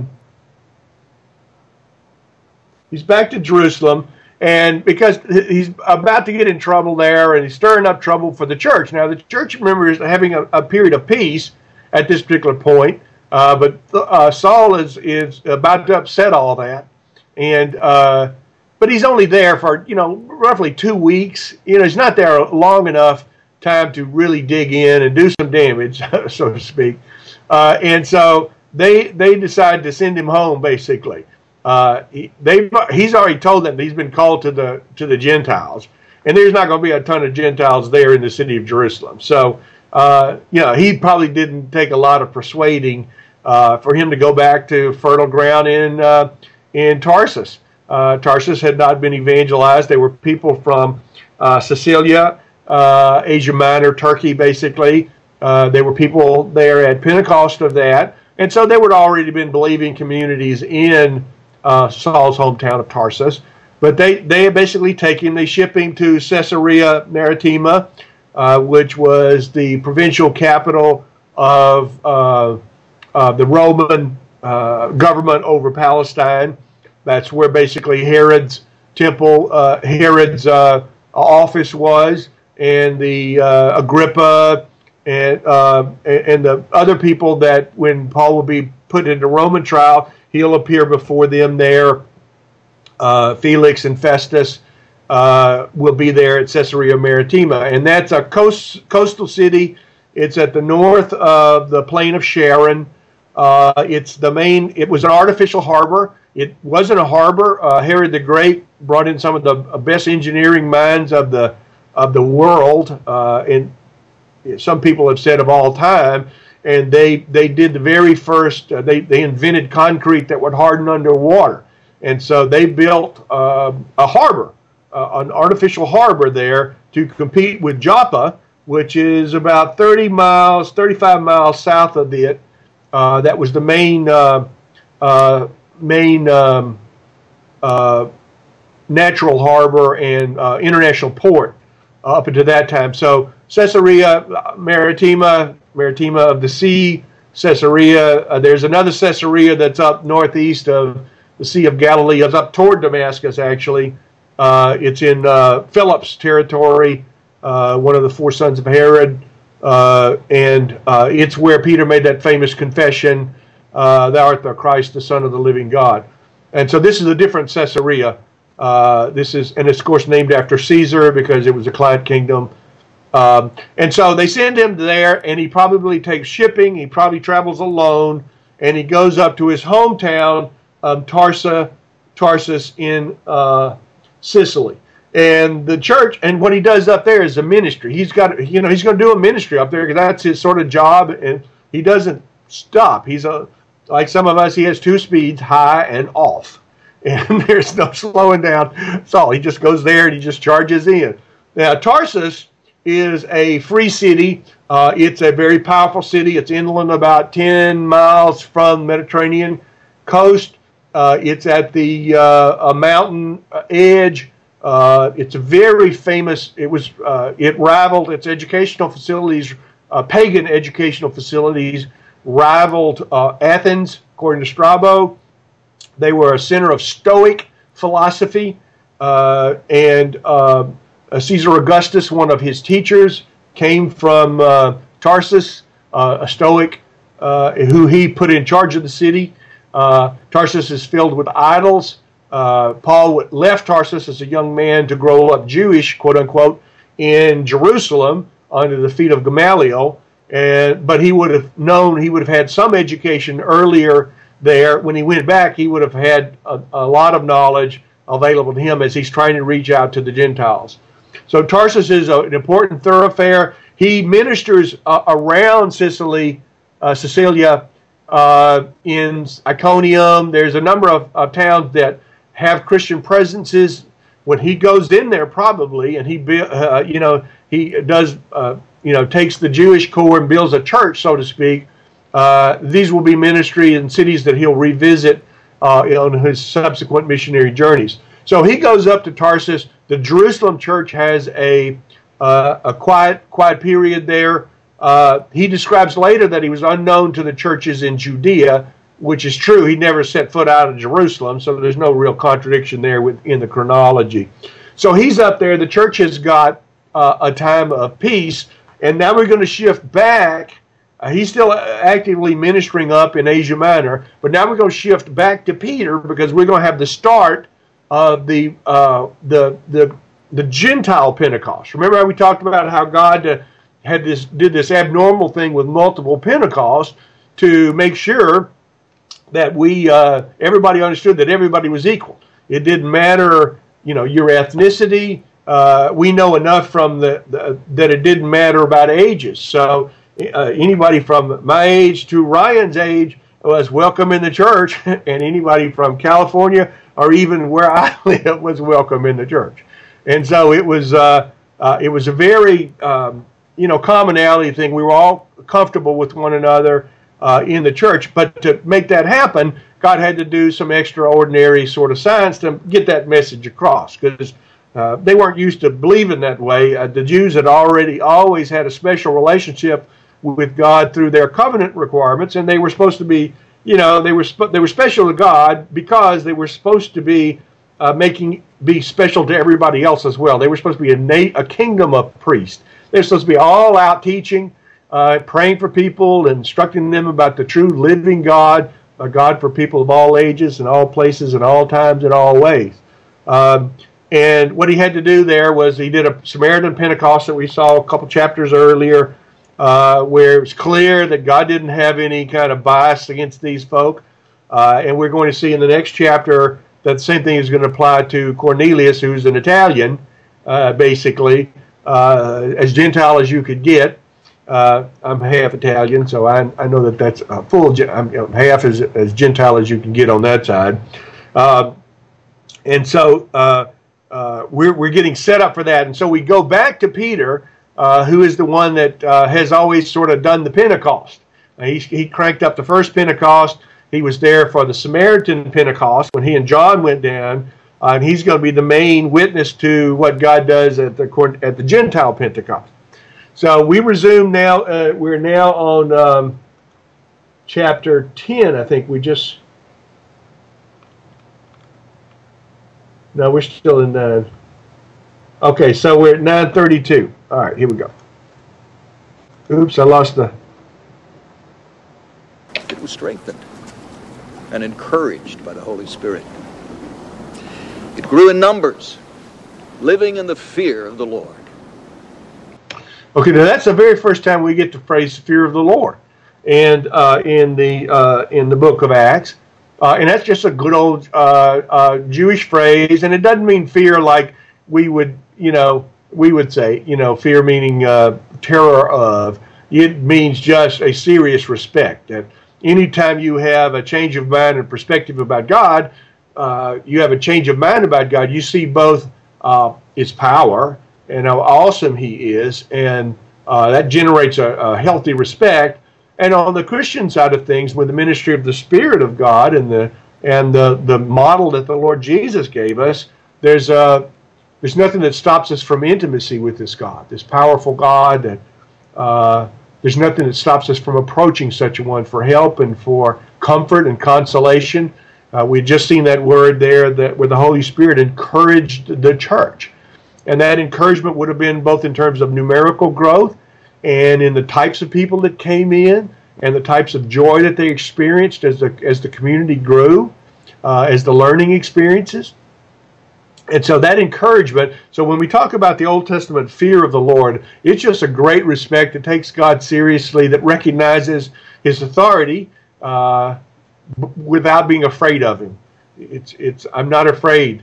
he's back to Jerusalem, and because he's about to get in trouble there, and he's stirring up trouble for the church. Now, the church, remember, is having a period of peace at this particular point, but Saul is about to upset all that, and but he's only there for roughly 2 weeks. He's not there long enough time to really dig in and do some damage, so to speak. And so they decide to send him home, basically. He's already told them he's been called to the Gentiles, and there's not going to be a ton of Gentiles there in the city of Jerusalem. So, he probably didn't take a lot of persuading for him to go back to fertile ground in Tarsus. Tarsus had not been evangelized. They were people from Sicilia, Asia Minor, Turkey, basically. They were people there at Pentecost of that. And so they would already been believing communities in Saul's hometown of Tarsus. But they basically take him, they ship him to Caesarea Maritima, which was the provincial capital of the Roman government over Palestine. That's where basically Herod's temple, Herod's office was, and the Agrippa and the other people that when Paul will be put into Roman trial, he'll appear before them there. Felix and Festus will be there at Caesarea Maritima, and that's a coastal city. It's at the north of the plain of Sharon. It's the main. It was an artificial harbor. It wasn't a harbor. Herod the Great brought in some of the best engineering minds of the world, and some people have said of all time. And they did the very first. They invented concrete that would harden underwater, and so they built a harbor, an artificial harbor there to compete with Joppa, which is about 35 miles south of it. That was the main natural harbor and international port up until that time. So Caesarea Maritima of the sea, Caesarea. There's another Caesarea that's up northeast of the Sea of Galilee. It's up toward Damascus, actually. It's in Philip's territory, one of the four sons of Herod. And it's where Peter made that famous confession, thou art the Christ, the Son of the living God. And so this is a different Caesarea And it's of course named after Caesar because it was a client kingdom. And so they send him there, and he probably takes shipping. He probably travels alone, and he goes up to his hometown, Tarsus in Sicily. And the church, and what he does up there is a ministry. He's going to do a ministry up there because that's his sort of job, and he doesn't stop. He's like some of us. He has two speeds, high and off, and there's no slowing down. That's all. He just goes there and he just charges in. Now Tarsus is a free city. It's a very powerful city. It's inland about 10 miles from the Mediterranean coast. It's at the mountain edge. It's a very famous. It rivaled its educational facilities, pagan educational facilities, rivaled Athens, according to Strabo. They were a center of Stoic philosophy, and Caesar Augustus, one of his teachers, came from Tarsus, a Stoic who he put in charge of the city. Tarsus is filled with idols. Paul left Tarsus as a young man to grow up Jewish, quote unquote, in Jerusalem under the feet of Gamaliel. But he would have had some education earlier there. When he went back, he would have had a lot of knowledge available to him as he's trying to reach out to the Gentiles. So Tarsus is an important thoroughfare. He ministers around Sicilia, in Iconium. There's a number of towns that have Christian presences. When he goes in there, probably, and he does takes the Jewish core and builds a church, so to speak. These will be ministry in cities that he'll revisit on his subsequent missionary journeys. So he goes up to Tarsus. The Jerusalem church has a quiet period there. He describes later that he was unknown to the churches in Judea, which is true. He never set foot out of Jerusalem, so there's no real contradiction there in the chronology. So he's up there. The church has got a time of peace, and now we're going to shift back. He's still actively ministering up in Asia Minor, but now we're going to shift back to Peter because we're going to have the start of the Gentile Pentecost. Remember how we talked about how God did this abnormal thing with multiple Pentecosts to make sure that everybody understood that everybody was equal. It didn't matter, your ethnicity. We know enough from that it didn't matter about ages. So anybody from my age to Ryan's age was welcome in the church, and anybody from California or even where I live was welcome in the church. And so it was a very commonality thing. We were all comfortable with one another in the church, but to make that happen, God had to do some extraordinary sort of signs to get that message across, because they weren't used to believing that way. The Jews had always had a special relationship with God through their covenant requirements, and they were supposed to be, they were special to God because they were supposed to be be special to everybody else as well. They were supposed to be a kingdom of priests. They're supposed to be all out teaching, praying for people, instructing them about the true living God, a God for people of all ages and all places and all times and all ways. And what he had to do there was he did a Samaritan Pentecost that we saw a couple chapters earlier, where it was clear that God didn't have any kind of bias against these folk. And we're going to see in the next chapter that the same thing is going to apply to Cornelius, who's an Italian, basically, as Gentile as you could get. I'm half Italian, so I know that that's I'm half as Gentile as you can get on that side. And so we're getting set up for that. And so we go back to Peter, who is the one that has always sort of done the Pentecost. He cranked up the first Pentecost. He was there for the Samaritan Pentecost when he and John went down, and he's going to be the main witness to what God does at the Gentile Pentecost. So we resume now. We're now on chapter 10. I think we're still in 9. Okay, so we're at 9:32. All right, here we go. Oops, I lost the... It was strengthened and encouraged by the Holy Spirit. It grew in numbers, living in the fear of the Lord. Okay, now that's the very first time we get the phrase "fear of the Lord," and in the book of Acts, and that's just a good old Jewish phrase, and it doesn't mean fear like we would say, fear meaning terror of. It means just a serious respect. That anytime you have a change of mind and perspective about God, you have a change of mind about God. You see both His power and how awesome He is, and that generates a healthy respect. And on the Christian side of things, with the ministry of the Spirit of God and the model that the Lord Jesus gave us, there's nothing that stops us from intimacy with this God, this powerful God. That there's nothing that stops us from approaching such a one for help and for comfort and consolation. We've just seen that word there where the Holy Spirit encouraged the church. And that encouragement would have been both in terms of numerical growth and in the types of people that came in and the types of joy that they experienced as the community grew, as the learning experiences. And so that encouragement, so when we talk about the Old Testament fear of the Lord, it's just a great respect that takes God seriously, that recognizes His authority without being afraid of Him. I'm not afraid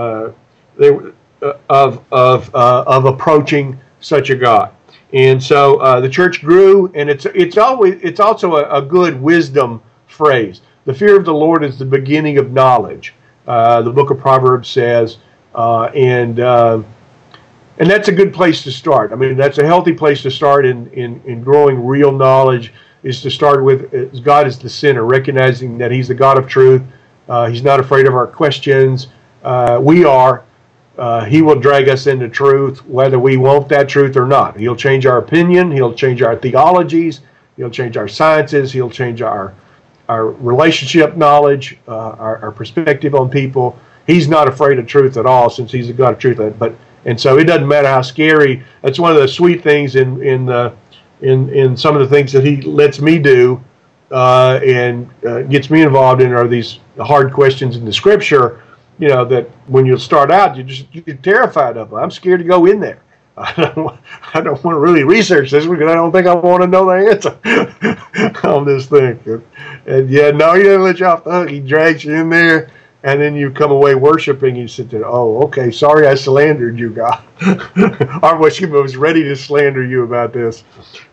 of approaching such a God. And so the church grew, and it's also a good wisdom phrase. The fear of the Lord is the beginning of knowledge. The book of Proverbs says, and that's a good place to start. I mean, that's a healthy place to start in growing real knowledge, is to start with God as the center, recognizing that He's the God of truth. He's not afraid of our questions. We are. He will drag us into truth, whether we want that truth or not. He'll change our opinion. He'll change our theologies. He'll change our sciences. He'll change our relationship knowledge, our perspective on people. He's not afraid of truth at all, since He's the God of truth. And so it doesn't matter how scary. That's one of the sweet things in some of the things that He lets me do and gets me involved in are these hard questions in the Scripture. That when you start out, you're terrified of them. I'm scared to go in there. I don't want to really research this because I don't think I want to know the answer on this thing. And He doesn't let you off the hook. He drags you in there, and then you come away worshiping. You sit there, oh, okay, sorry I slandered you, God. I was ready to slander you about this.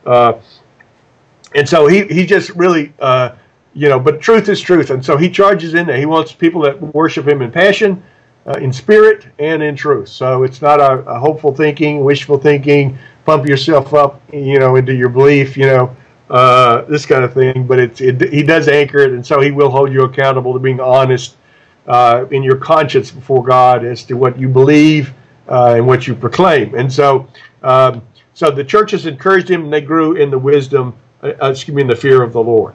And so he just really... but truth is truth, and so He charges in there. He wants people that worship Him in passion, in spirit, and in truth. So it's not a hopeful thinking, wishful thinking, pump yourself up, into your belief, this kind of thing. But He does anchor it, and so He will hold you accountable to being honest in your conscience before God as to what you believe and what you proclaim. And so the churches encouraged him, and they grew in the wisdom, in the fear of the Lord.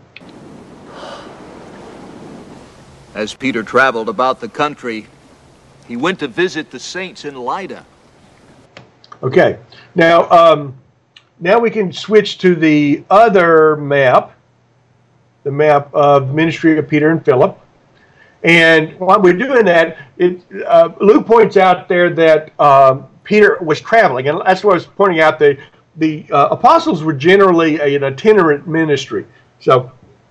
As Peter traveled about the country, he went to visit the saints in Lydda. Okay, now we can switch to the other map, the map of ministry of Peter and Philip. And while we're doing that, Luke points out there that Peter was traveling, and that's what I was pointing out. The apostles were generally an itinerant ministry. So,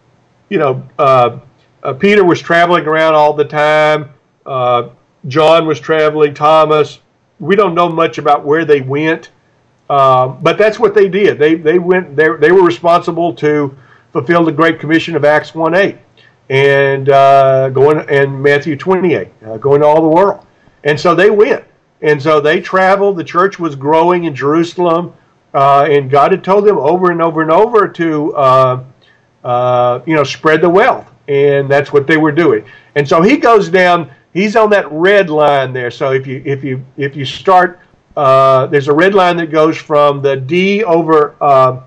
Peter was traveling around all the time. John was traveling. Thomas. We don't know much about where they went, but that's what they did. They went there. They were responsible to fulfill the Great Commission of Acts 1:8 and Matthew 28, going to all the world. And so they went, and so they traveled. The church was growing in Jerusalem, and God had told them over and over and over to spread the wealth. And that's what they were doing. And so he goes down. He's on that red line there. So if you start, there's a red line that goes from the D over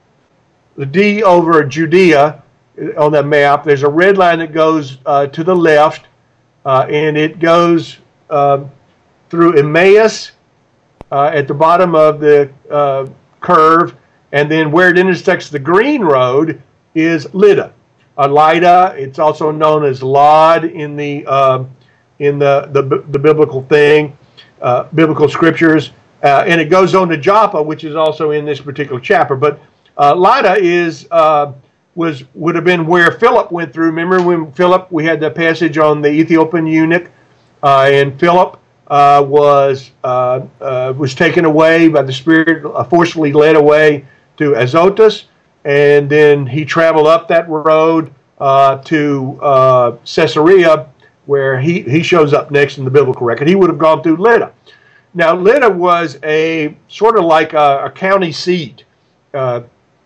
Judea on that map. There's a red line that goes to the left, and it goes through Emmaus at the bottom of the curve, and then where it intersects the green road is Lydda. Lydda, it's also known as Lod in the in the biblical thing, biblical scriptures, and it goes on to Joppa, which is also in this particular chapter. But Lydda would have been where Philip went through. Remember when we had the passage on the Ethiopian eunuch, and Philip was taken away by the Spirit, forcefully led away to Azotus, and then he traveled up that road to Caesarea, where he shows up next in the biblical record. He would have gone through Lydda. Now, Lydda was a sort of like a county seat. It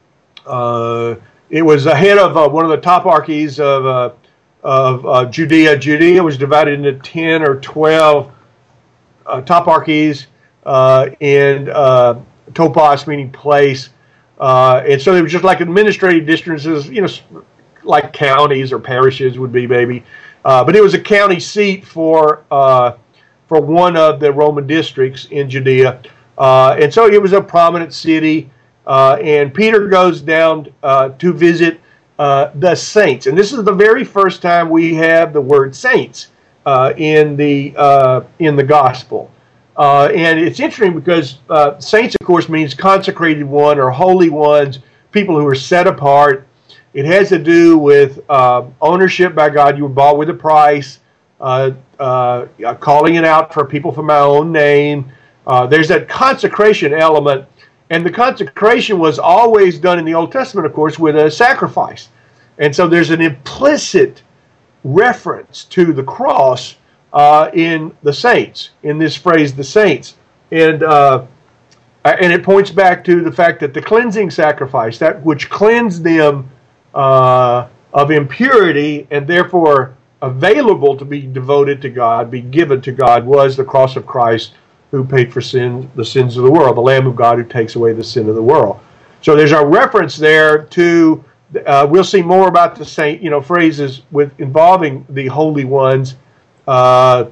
was the head of one of the toparchies of Judea. Judea was divided into 10 or 12 toparchies, and topos meaning place. And so it was just like administrative districts, like counties or parishes would be maybe. But it was a county seat for one of the Roman districts in Judea. And so it was a prominent city. And Peter goes down to visit the saints. And this is the very first time we have the word saints in the gospel. And it's interesting because saints, of course, means consecrated one or holy ones, people who are set apart. It has to do with ownership by God. You were bought with a price, calling it out for people for my own name. There's that consecration element. And the consecration was always done in the Old Testament, of course, with a sacrifice. And so there's an implicit reference to the cross in the saints, in this phrase, the saints. And it points back to the fact that the cleansing sacrifice, that which cleansed them of impurity and therefore available to be devoted to God, be given to God, was the cross of Christ, who paid for the sins of the world, the Lamb of God who takes away the sin of the world. So there's a reference there to, we'll see more about the saint, phrases involving the holy ones a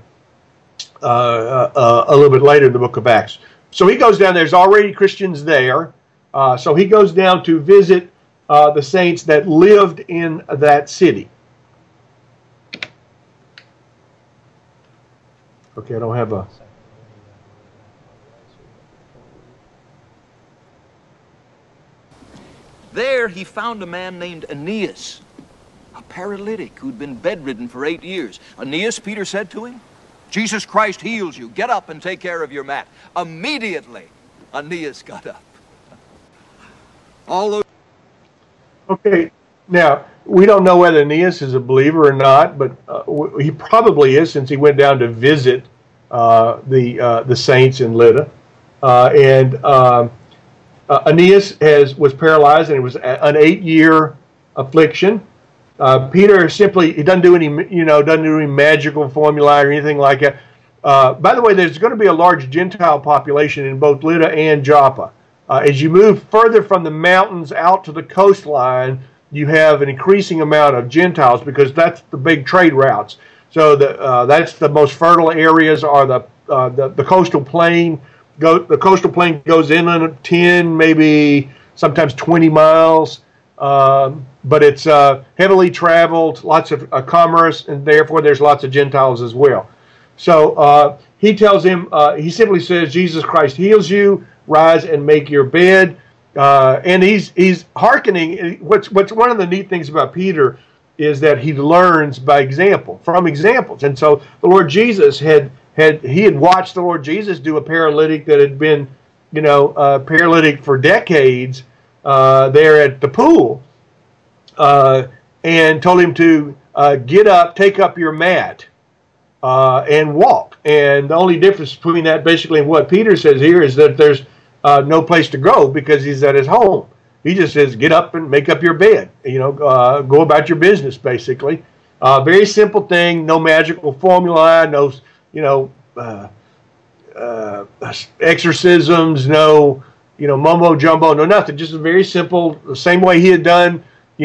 little bit later in the book of Acts. So he goes down, there's already Christians there, so he goes down to visit the saints that lived in that city. Okay, I don't have a... There he found a man named Aeneas, a paralytic who'd been bedridden for 8 years. Aeneas, Peter said to him, Jesus Christ heals you. Get up and take care of your mat. Immediately, Aeneas got up. Okay, now, we don't know whether Aeneas is a believer or not, but he probably is, since he went down to visit the saints in Lydda. Aeneas was paralyzed, and it was an 8-year affliction. Peter he doesn't do any magical formula or anything like that. By the way, there's going to be a large Gentile population in both Lydda and Joppa. As you move further from the mountains out to the coastline, you have an increasing amount of Gentiles because that's the big trade routes. So that's the most fertile areas are the coastal plain. The coastal plain goes inland 10, maybe sometimes 20 miles, but it's heavily traveled, lots of commerce, and therefore there's lots of Gentiles as well. So he tells him, he simply says, Jesus Christ heals you, rise and make your bed. And he's hearkening. What's one of the neat things about Peter is that he learns by example, from examples. And so the Lord Jesus had watched the Lord Jesus do a paralytic that had been, paralytic for decades there at the pool, and told him to get up, take up your mat, and walk. And the only difference between that, basically, and what Peter says here is that there's no place to go because he's at his home. He just says, get up and make up your bed, go about your business, basically. Very simple thing, no magical formula, no, exorcisms, no, mumbo jumbo, no nothing. Just a very simple, the same way he had done,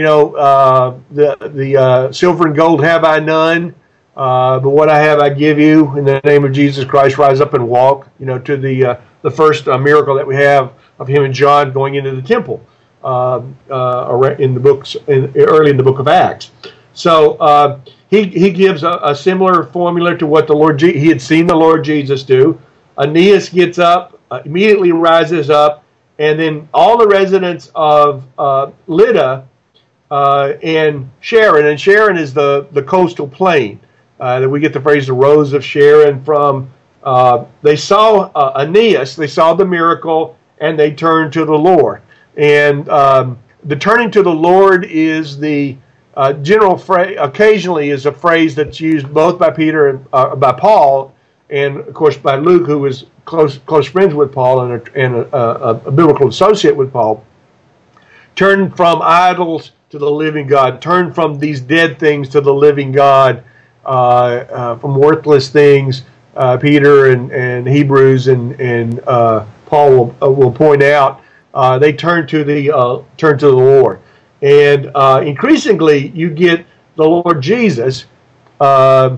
the silver and gold have I none, but what I have I give you. In the name of Jesus Christ, rise up and walk. To the first miracle that we have of him and John going into the temple early in the book of Acts. So he gives a similar formula to what he had seen the Lord Jesus do. Aeneas gets up, immediately rises up, and then all the residents of Lydda and Sharon is the coastal plain that we get the phrase the Rose of Sharon from. They saw Aeneas, they saw the miracle, and they turned to the Lord. And the turning to the Lord is the general phrase, occasionally is a phrase that's used both by Peter and by Paul, and of course by Luke, who was close friends with Paul and a biblical associate with Paul. Turn from idols to the living God. Turn from these dead things to the living God. From worthless things. Peter and Hebrews and Paul will point out they turn to the Lord, and increasingly you get the Lord Jesus, the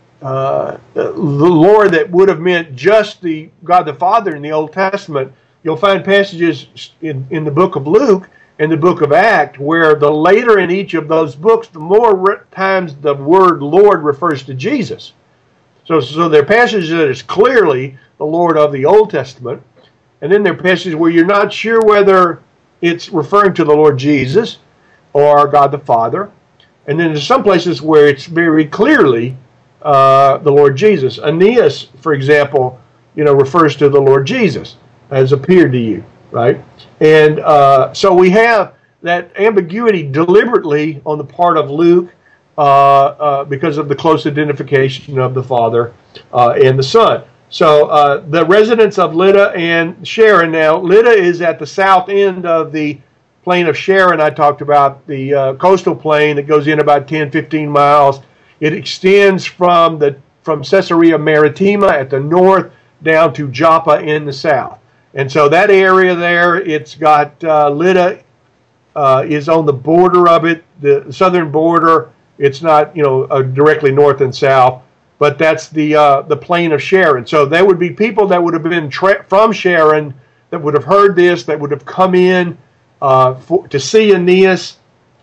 Lord that would have meant just the God the Father in the Old Testament. You'll find passages in the book of Luke and the book of Acts where the later in each of those books, the more times the word Lord refers to Jesus. So there are passages that is clearly the Lord of the Old Testament, and then there are passages where you're not sure whether it's referring to the Lord Jesus or God the Father, and then there's some places where it's very clearly the Lord Jesus. Aeneas, for example, refers to the Lord Jesus as appeared to you, right? And so we have that ambiguity deliberately on the part of Luke, because of the close identification of the Father and the Son. So the residents of Lydda and Sharon. Now, Lydda is at the south end of the plain of Sharon. I talked about the coastal plain that goes in about 10, 15 miles. It extends from Caesarea Maritima at the north down to Joppa in the south. And so that area there, it's got Lydda is on the border of it, the southern border. It's not, directly north and south, but that's the plain of Sharon. So there would be people that would have been from Sharon that would have heard this, that would have come in to see Aeneas.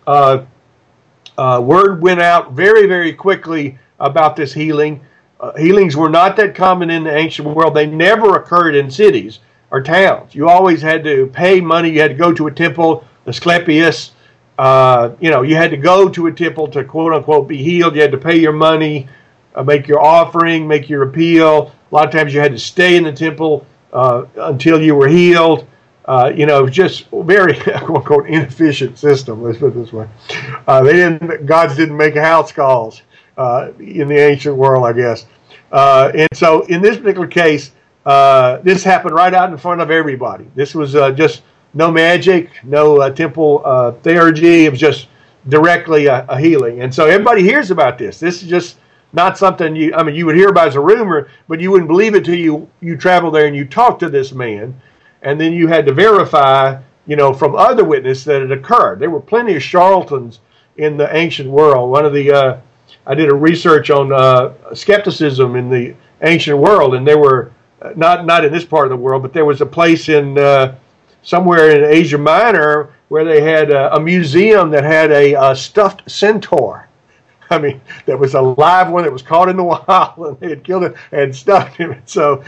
Word went out very, very quickly about this healing. Healings were not that common in the ancient world. They never occurred in cities or towns. You always had to pay money. You had to go to a temple, Asclepius. You had to go to a temple to quote unquote be healed. You had to pay your money, make your offering, make your appeal. A lot of times you had to stay in the temple until you were healed. It was just very quote unquote inefficient system. Let's put it this way. Gods didn't make house calls in the ancient world, I guess. And so in this particular case, this happened right out in front of everybody. This was just no magic, no temple theurgy. It was just directly a healing. And so everybody hears about this. This is just not something you would hear about as a rumor, but you wouldn't believe it till you travel there and you talk to this man. And then you had to verify, from other witnesses that it occurred. There were plenty of charlatans in the ancient world. One of the, I did a research on skepticism in the ancient world, and there were, not in this part of the world, but there was a place in somewhere in Asia Minor where they had a museum that had a stuffed centaur. That was a live one that was caught in the wild, and they had killed it and stuffed him. So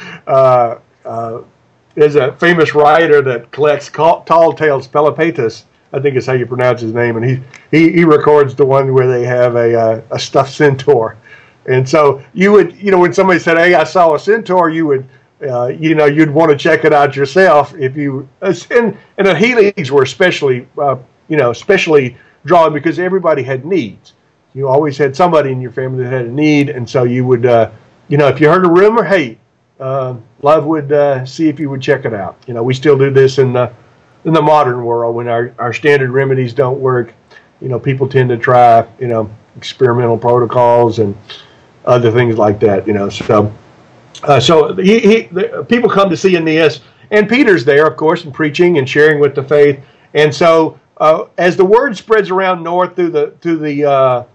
there's a famous writer that collects tall tales, Pelopatus, I think is how you pronounce his name, and he records the one where they have a stuffed centaur. And so you would, when somebody said, "Hey, I saw a centaur," you would, you'd want to check it out yourself. If you and the healings were especially drawn because everybody had needs. You always had somebody in your family that had a need, and so you would, if you heard a rumor, hey, love would see if you would check it out. We still do this in the modern world when our standard remedies don't work. People tend to try, experimental protocols and other things like that. So people come to see Aeneas, and Peter's there, of course, and preaching and sharing with the faith. And so as the word spreads around north through the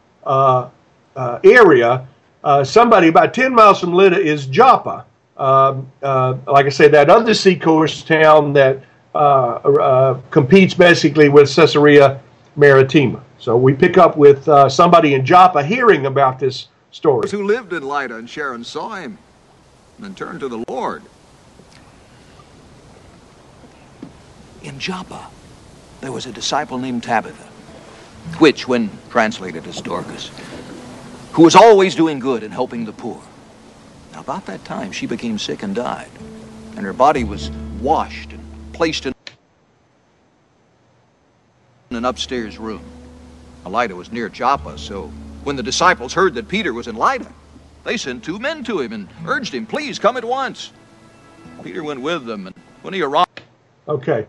area, somebody about 10 miles from Lydda is Joppa. Like I said, that other seacoast town that competes basically with Caesarea Maritima. So we pick up with somebody in Joppa hearing about this story. Those who lived in Lydda and Sharon saw him and turned to the Lord. In Joppa, there was a disciple named Tabitha, which, when translated as Dorcas, who was always doing good and helping the poor. Now, about that time, she became sick and died, and her body was washed and placed in an upstairs room. Now, Lydda was near Joppa, so when the disciples heard that Peter was in Lydda, they sent 2 men to him and urged him, please come at once. Peter went with them, and when he arrived... Okay.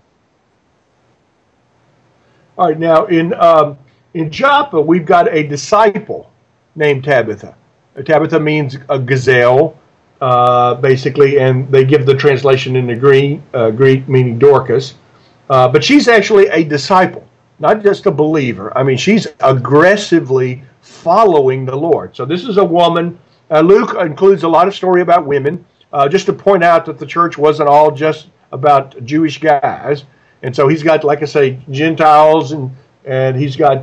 All right, now in Joppa, we've got a disciple named Tabitha. Tabitha means a gazelle, basically, and they give the translation in the Greek meaning Dorcas. But she's actually a disciple, not just a believer. I mean, she's aggressively following the Lord. So this is a woman. Luke includes a lot of story about women, just to point out that the church wasn't all just about Jewish guys. And so he's got, like I say, Gentiles, and he's got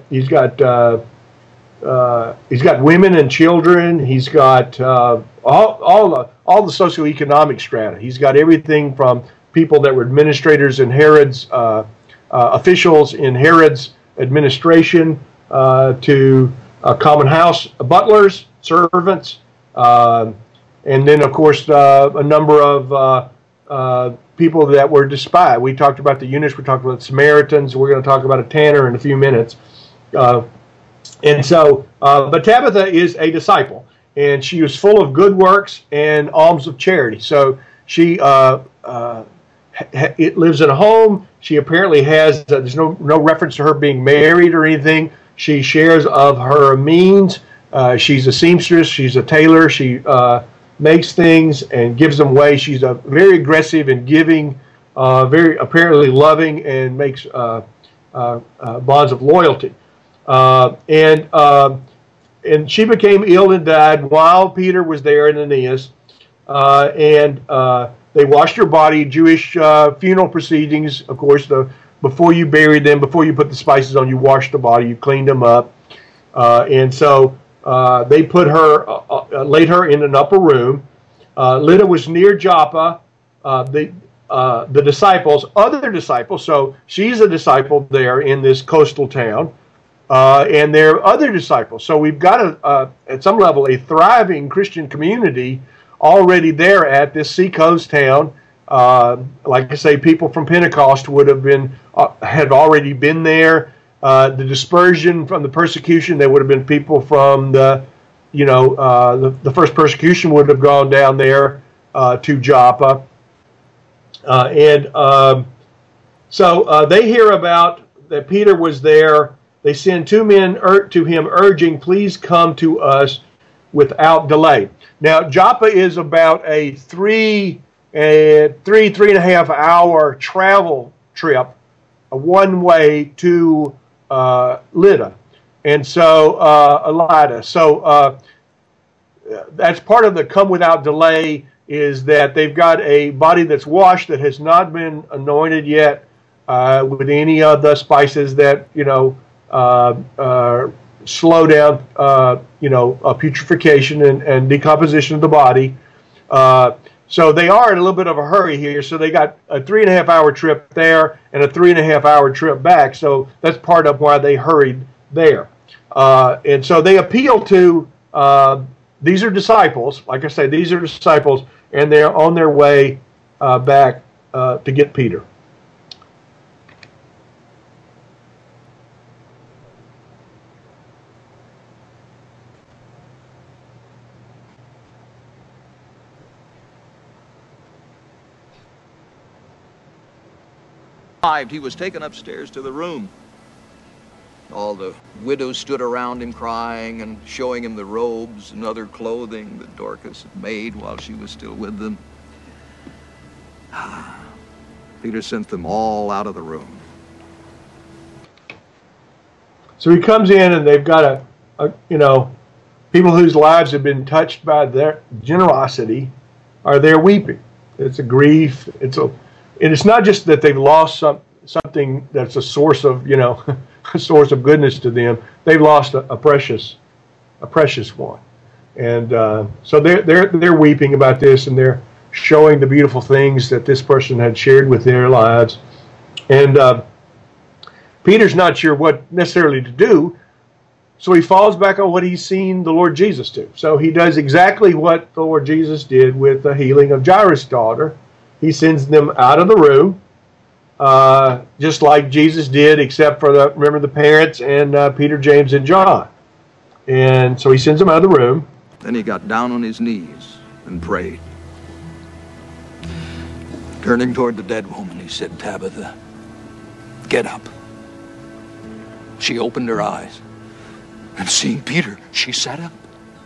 women and children. He's got all the socioeconomic strata. He's got everything from people that were administrators in Herod's officials in Herod's administration to common house butlers, servants, and then of course a number of people that were despised. We talked about the eunuchs. We talked about Samaritans. We're going to talk about a tanner in a few minutes. And so, but Tabitha is a disciple, and she was full of good works and alms of charity. So she it lives in a home. She apparently has, there's no reference to her being married or anything. She shares of her means. She's a seamstress. She's a tailor. She makes things and gives them away. She's very aggressive and giving, very apparently loving, and makes bonds of loyalty. And she became ill and died while Peter was there in Aeneas. And they washed her body. Jewish funeral proceedings, of course, before you buried them, before you put the spices on, you washed the body, you cleaned them up. And so they put her, laid her in an upper room. Lydda was near Joppa. The disciples, other disciples, so she's a disciple there in this coastal town. And there are other disciples. So we've got, at some level, a thriving Christian community already there at this seacoast town. Like I say, people from Pentecost would have been, had already been there. The dispersion from the persecution, there would have been people from the first persecution would have gone down there to Joppa. So they hear about that Peter was there. They send 2 men to him urging, please come to us without delay. Now, Joppa is about a 3.5 hour travel trip, a one way to Lydda. And so, Lydda. So that's part of the come without delay, is that they've got a body that's washed, that has not been anointed yet with any of the spices that, slow down, putrefaction and decomposition of the body. So they are in a little bit of a hurry here. So they got a 3.5 hour trip there and a 3.5 hour trip back. So that's part of why they hurried there. And so they appeal to, these are disciples. Like I say, these are disciples, and they're on their way back to get Peter. He was taken upstairs to the room. All the widows stood around him crying and showing him the robes and other clothing that Dorcas had made while she was still with them. Peter sent them all out of the room. So he comes in, and they've got people whose lives have been touched by their generosity are there weeping. It's a grief. And it's not just that they've lost something that's a source of, source of goodness to them, they've lost a precious one. And so they're weeping about this, and they're showing the beautiful things that this person had shared with their lives. And Peter's not sure what necessarily to do, so he falls back on what he's seen the Lord Jesus do. So he does exactly what the Lord Jesus did with the healing of Jairus' daughter. He sends them out of the room, just like Jesus did, except for remember the parents and Peter, James, and John. And so he sends them out of the room. Then he got down on his knees and prayed. Turning toward the dead woman, he said, "Tabitha, get up." She opened her eyes, and seeing Peter, she sat up.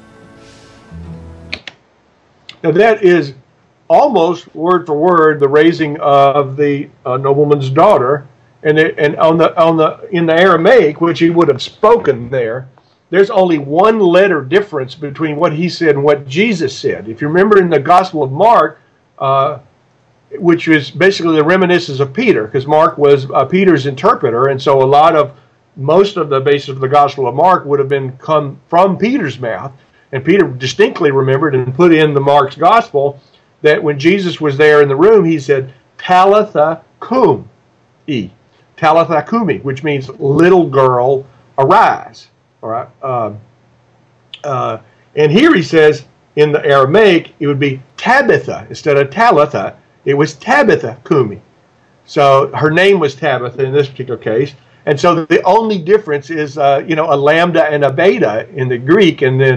Now that is almost word for word the raising of the nobleman's daughter, and in the Aramaic, which he would have spoken there, there's only one letter difference between what he said and what Jesus said. If you remember in the Gospel of Mark, which is basically the reminiscence of Peter, because Mark was Peter's interpreter, and so most of the basis of the Gospel of Mark would have come from Peter's mouth, and Peter distinctly remembered and put in the Mark's Gospel that when Jesus was there in the room, he said, "Talitha cumi," Talitha cumi, which means "little girl, arise." All right, and here he says in the Aramaic it would be Tabitha instead of Talitha. It was Tabitha cumi, so her name was Tabitha in this particular case. And so the only difference is a lambda and a beta in the Greek, and then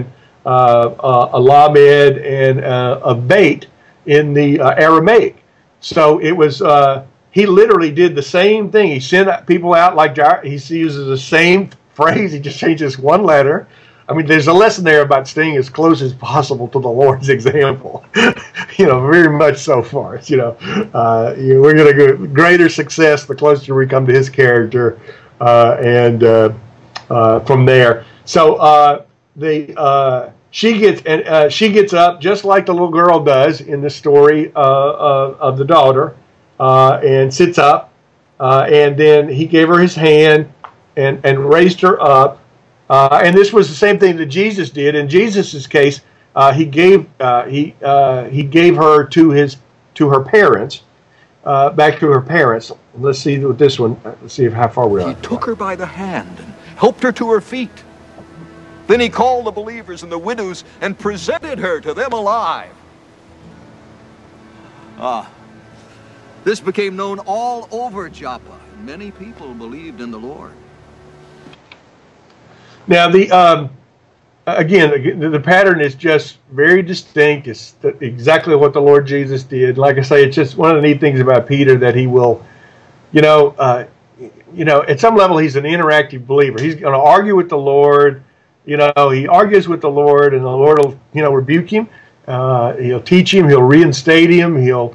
a lamed and a bait in the Aramaic. So it was he literally did the same thing. He sent people out like he uses the same phrase. He just changes one letter. I mean, there's a lesson there about staying as close as possible to the Lord's example. Very much so far. We're going to get greater success the closer we come to His character, and from there. So she gets up just like the little girl does in the story of the daughter, and sits up, and then he gave her his hand and raised her up. And this was the same thing that Jesus did. In Jesus's case, he gave her to her parents, back to her parents. Let's see with this one. Let's see how far we are. He took her by the hand and helped her to her feet. Then he called the believers and the widows and presented her to them alive. This became known all over Joppa. Many people believed in the Lord. Now, again, the pattern is just very distinct. It's exactly what the Lord Jesus did. Like I say, it's just one of the neat things about Peter that he will, at some level, he's an interactive believer. He's going to argue with the Lord. He argues with the Lord, and the Lord will, rebuke him. He'll teach him. He'll reinstate him.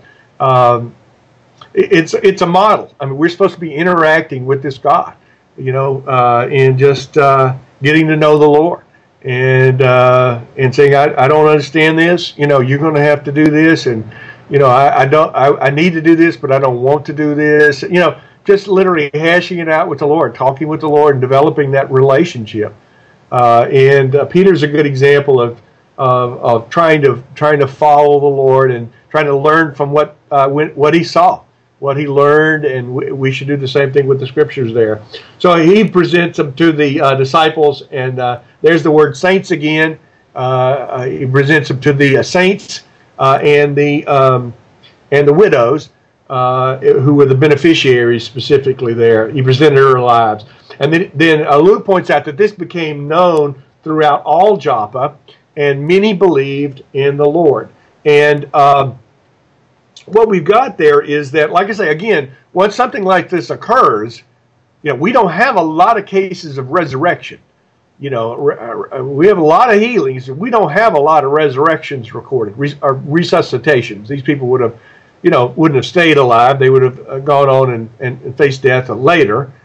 It's a model. I mean, we're supposed to be interacting with this God, and just getting to know the Lord, and saying, I don't understand this. You're going to have to do this, and I need to do this, but I don't want to do this. Just literally hashing it out with the Lord, talking with the Lord, and developing that relationship. And Peter's a good example of trying to follow the Lord and trying to learn from what he saw, what he learned, and we should do the same thing with the scriptures there. So he presents them to the disciples, and there's the word saints again. He presents them to the saints and the widows, who were the beneficiaries specifically there. He presented her lives. And then Luke points out that this became known throughout all Joppa, and many believed in the Lord. And what we've got there is that, like I say, again, once something like this occurs, we don't have a lot of cases of resurrection. We have a lot of healings. We don't have a lot of resurrections recorded, or resuscitations. These people would have, wouldn't have stayed alive. They would have gone on and faced death later.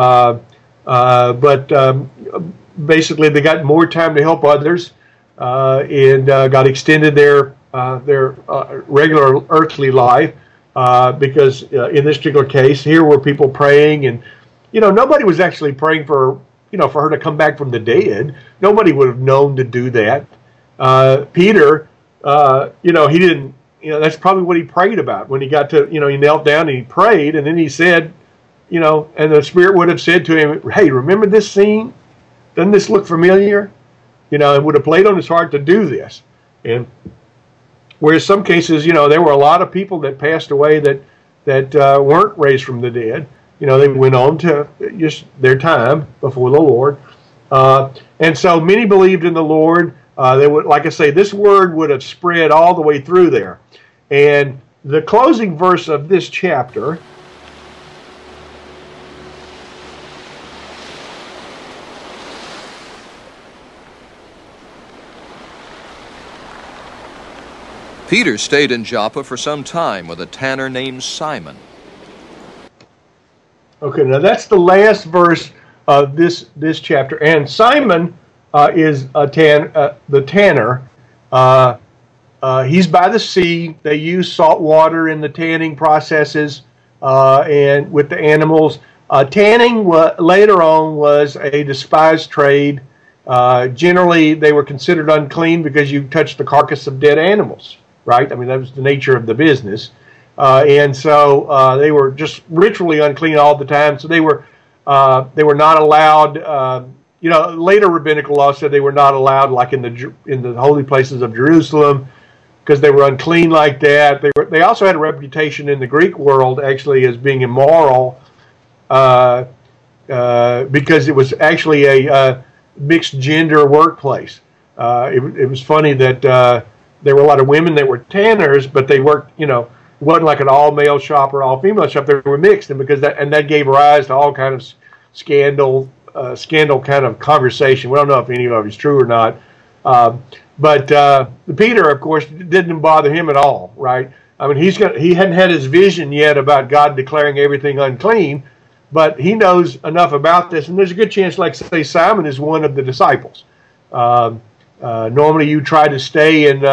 But basically, they got more time to help others, and got extended their regular earthly life, because in this particular case, here were people praying and nobody was actually praying for her to come back from the dead. Nobody would have known to do that. Peter, he didn't, that's probably what he prayed about when he got to, he knelt down and he prayed, and then he said, and the Spirit would have said to him, hey, remember this scene? Doesn't this look familiar? It would have played on his heart to do this. And whereas some cases, there were a lot of people that passed away that weren't raised from the dead. They went on to just their time before the Lord. And so many believed in the Lord. They would, like I say, this word would have spread all the way through there. And the closing verse of this chapter, Peter stayed in Joppa for some time with a tanner named Simon. Okay, now that's the last verse of this chapter, and Simon is the tanner. He's by the sea. They use salt water in the tanning processes and with the animals. Tanning later on was a despised trade. Generally, they were considered unclean because you touched the carcass of dead animals, right? I mean, that was the nature of the business. And so they were just ritually unclean all the time. So they were not allowed. Later rabbinical law said they were not allowed, like in the holy places of Jerusalem, because they were unclean like that. They also had a reputation in the Greek world actually as being immoral, because it was actually a mixed gender workplace. It was funny that there were a lot of women that were tanners, but they worked, it wasn't like an all-male shop or all-female shop. They were mixed, and that gave rise to all kind of scandal kind of conversation. We don't know if any of it is true or not. But Peter, of course, didn't bother him at all, right? I mean, he hadn't had his vision yet about God declaring everything unclean, but he knows enough about this, and there's a good chance, like say, Simon is one of the disciples. Normally, you try to stay in,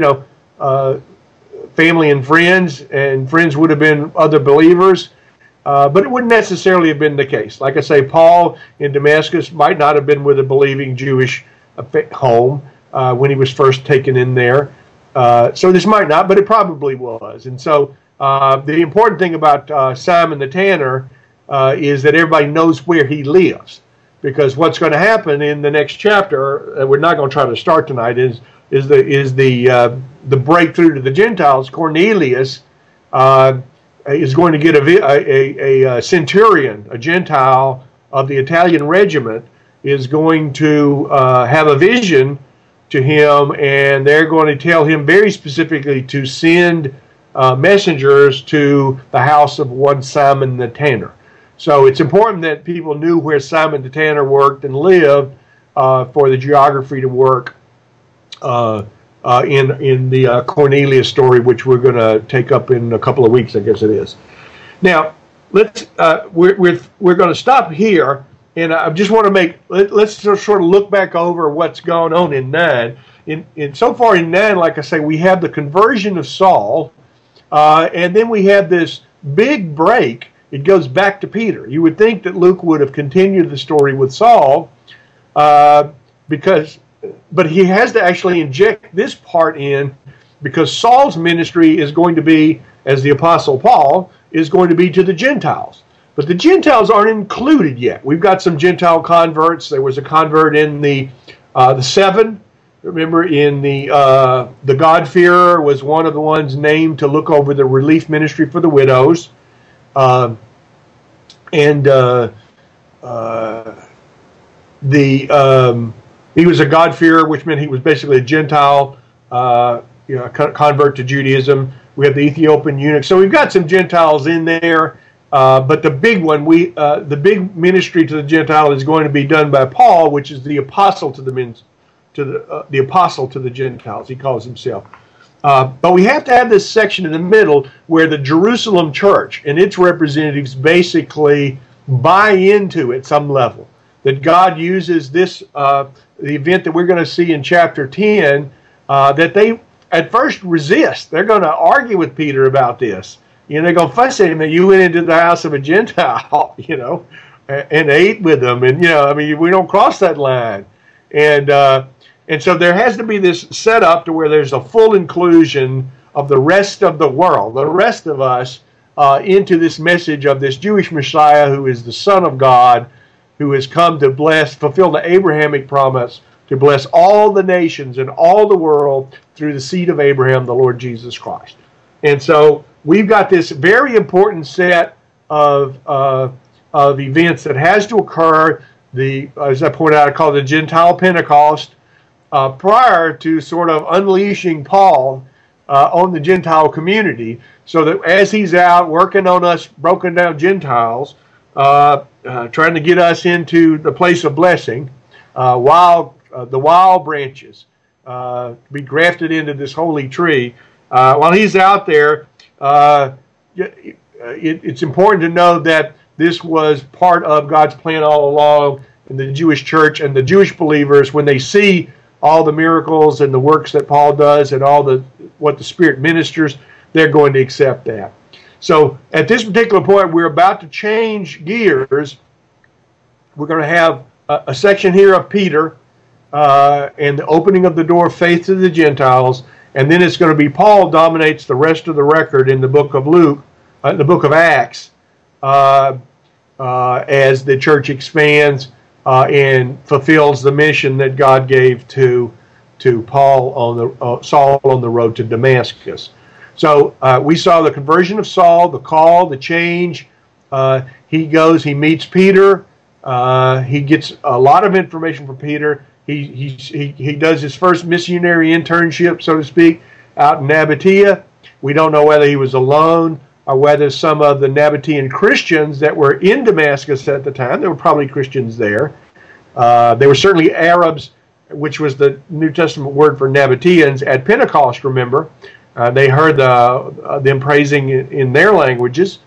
family and friends would have been other believers, but it wouldn't necessarily have been the case. Like I say, Paul in Damascus might not have been with a believing Jewish home when he was first taken in there. So this might not, but it probably was. And so the important thing about Simon the tanner is that everybody knows where he lives, because what's going to happen in the next chapter, we're not going to try to start tonight, is the breakthrough to the Gentiles. Cornelius is going to get a centurion, a Gentile of the Italian regiment, is going to have a vision to him, and they're going to tell him very specifically to send messengers to the house of one Simon the tanner. So it's important that people knew where Simon the tanner worked and lived for the geography to work in the Cornelius story, which we're going to take up in a couple of weeks, I guess it is. Now, we're going to stop here, and I just want to let's sort of look back over what's gone on in 9. So far in 9, like I say, we have the conversion of Saul, and then we have this big break. It goes back to Peter. You would think that Luke would have continued the story with Saul, but he has to actually inject this part in, because Saul's ministry is going to be, as the Apostle Paul, is going to be to the Gentiles. But the Gentiles aren't included yet. We've got some Gentile converts. There was a convert in the seven. Remember, in the God-fearer was one of the ones named to look over the relief ministry for the widows. He was a God-fearer, which meant he was basically a Gentile, convert to Judaism. We have the Ethiopian eunuch. So we've got some Gentiles in there, but the big one, the big ministry to the Gentile is going to be done by Paul, which is the apostle to the apostle to the Gentiles. He calls himself. But we have to have this section in the middle where the Jerusalem church and its representatives basically buy into at some level that God uses this, the event that we're going to see in chapter 10, that they at first resist. They're going to argue with Peter about this. They're going to fuss at him that you went into the house of a Gentile, and ate with them. And, I mean, we don't cross that line. And so there has to be this setup to where there's a full inclusion of the rest of the world, the rest of us, into this message of this Jewish Messiah who is the Son of God, who has come to fulfill the Abrahamic promise to bless all the nations and all the world through the seed of Abraham, the Lord Jesus Christ. And so we've got this very important set of events that has to occur. As I pointed out, I call it the Gentile Pentecost, prior to sort of unleashing Paul on the Gentile community, so that as he's out working on us broken down Gentiles, trying to get us into the place of blessing, the wild branches be grafted into this holy tree. While he's out there, it's important to know that this was part of God's plan all along in the Jewish church, and the Jewish believers, when they see all the miracles and the works that Paul does and what the Spirit ministers, they're going to accept that. So at this particular point, we're about to change gears. We're going to have a section here of Peter and the opening of the door of faith to the Gentiles, and then it's going to be Paul dominates the rest of the record in the book of the book of Acts, as the church expands and fulfills the mission that God gave to Paul Saul on the road to Damascus. So we saw the conversion of Saul, the call, the change. He goes, he meets Peter. He gets a lot of information from Peter. He does his first missionary internship, so to speak, out in Nabatea. We don't know whether he was alone or whether some of the Nabatean Christians that were in Damascus at the time, there were probably Christians there. They were certainly Arabs, which was the New Testament word for Nabateans at Pentecost, remember. They heard them praising in their languages,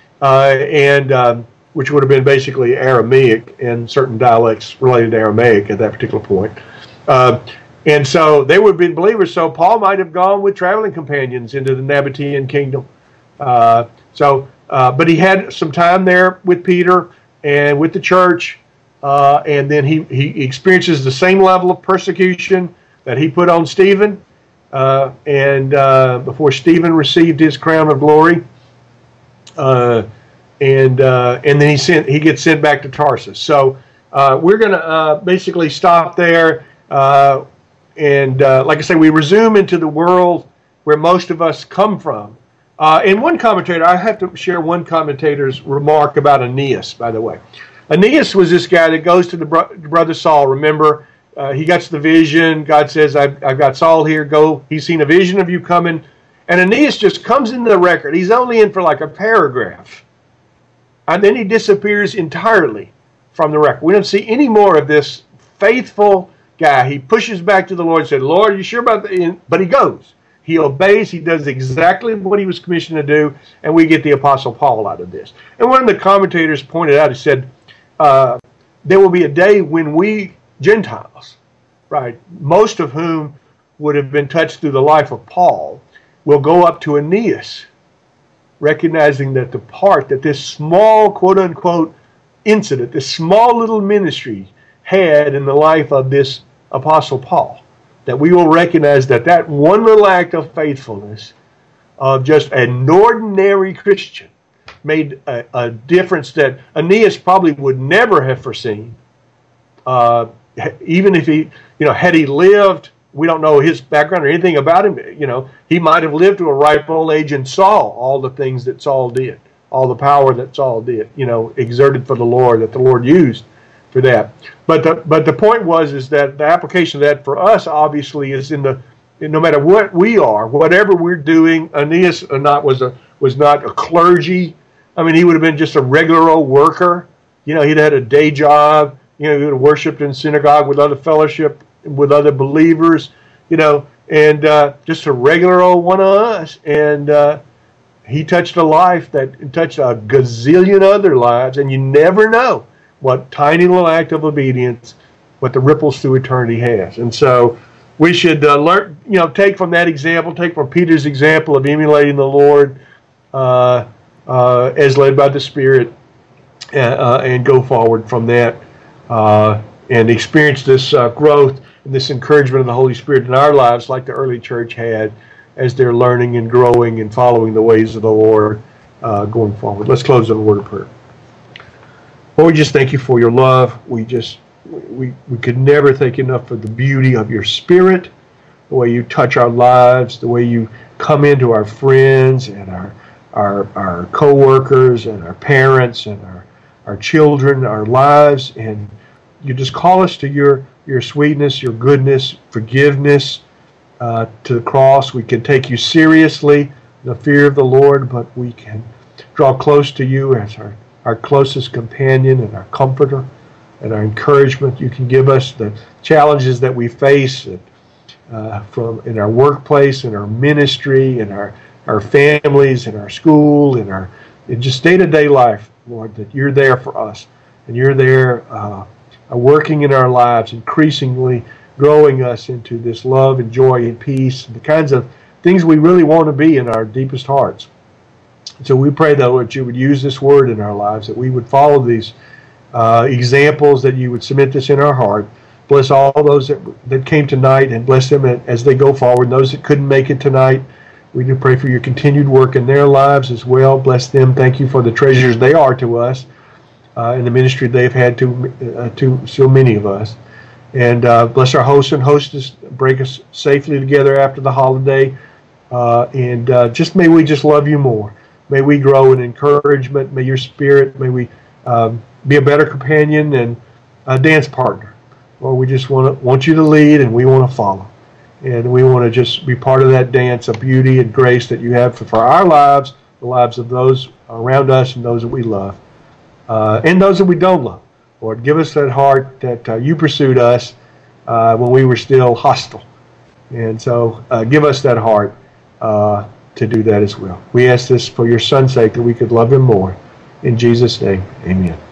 which would have been basically Aramaic and certain dialects related to Aramaic at that particular point. And so they would have been believers, so Paul might have gone with traveling companions into the Nabatean kingdom. But he had some time there with Peter and with the church, and then he experiences the same level of persecution that he put on Stephen, and before Stephen received his crown of glory, and then he gets sent back to Tarsus. So we're going to basically stop there, and like I say, we resume into the world where most of us come from. And one commentator, I have to share one commentator's remark about Aeneas, by the way. Aeneas was this guy that goes to the brother Saul. Remember, he gets the vision. God says, I've got Saul here. Go. He's seen a vision of you coming. And Aeneas just comes into the record. He's only in for like a paragraph. And then he disappears entirely from the record. We don't see any more of this faithful guy. He pushes back to the Lord and said, Lord, are you sure about that? But he goes. He obeys. He does exactly what he was commissioned to do, and we get the Apostle Paul out of this. And one of the commentators pointed out, he said, there will be a day when we Gentiles, right, most of whom would have been touched through the life of Paul, will go up to Aeneas, recognizing that the part that this small, quote-unquote, incident, this small little ministry had in the life of this Apostle Paul, that we will recognize that one little act of faithfulness of just an ordinary Christian made a difference that Aeneas probably would never have foreseen. Even if he, had he lived, we don't know his background or anything about him, he might have lived to a ripe old age and saw all the things that Saul did, all the power that Saul did, exerted for the Lord, that the Lord used for that. But the point is that the application of that for us obviously is no matter what we are, whatever we're doing. Aeneas was not a clergy. I mean, he would have been just a regular old worker. He'd had a day job. He would have worshipped in synagogue with other fellowship, with other believers. And just a regular old one of us. And he touched a life that touched a gazillion other lives, and you never know what tiny little act of obedience, what the ripples through eternity has. And so we should learn, take from that example, take from Peter's example of emulating the Lord as led by the Spirit, and go forward from that and experience this growth and this encouragement of the Holy Spirit in our lives like the early church had as they're learning and growing and following the ways of the Lord going forward. Let's close with a word of prayer. Lord, we just thank you for your love. We could never thank you enough for the beauty of your Spirit, the way you touch our lives, the way you come into our friends and our co-workers and our parents and our children, our lives, and you just call us to your sweetness, your goodness, forgiveness, to the cross. We can take you seriously, the fear of the Lord, but we can draw close to you as our closest companion and our comforter and our encouragement. You can give us the challenges that we face from in our workplace, in our ministry, in our families, in our school, in just day-to-day life, Lord, that you're there for us and you're there working in our lives, increasingly growing us into this love and joy and peace, and the kinds of things we really want to be in our deepest hearts. So we pray, though, that you would use this word in our lives, that we would follow these examples, that you would cement this in our heart. Bless all those that came tonight, and bless them as they go forward. Those that couldn't make it tonight, we do pray for your continued work in their lives as well. Bless them. Thank you for the treasures they are to us in the ministry they've had to so many of us. And bless our hosts and hostess. Bring us safely together after the holiday. And just may we just love you more. May we grow in encouragement. May your Spirit, may we be a better companion and a dance partner. Lord, we just want you to lead, and we want to follow. And we want to just be part of that dance of beauty and grace that you have for our lives, the lives of those around us and those that we love, and those that we don't love. Lord, give us that heart that you pursued us when we were still hostile. And so give us that heart to do that as well. We ask this for your Son's sake, that we could love him more. In Jesus' name, amen.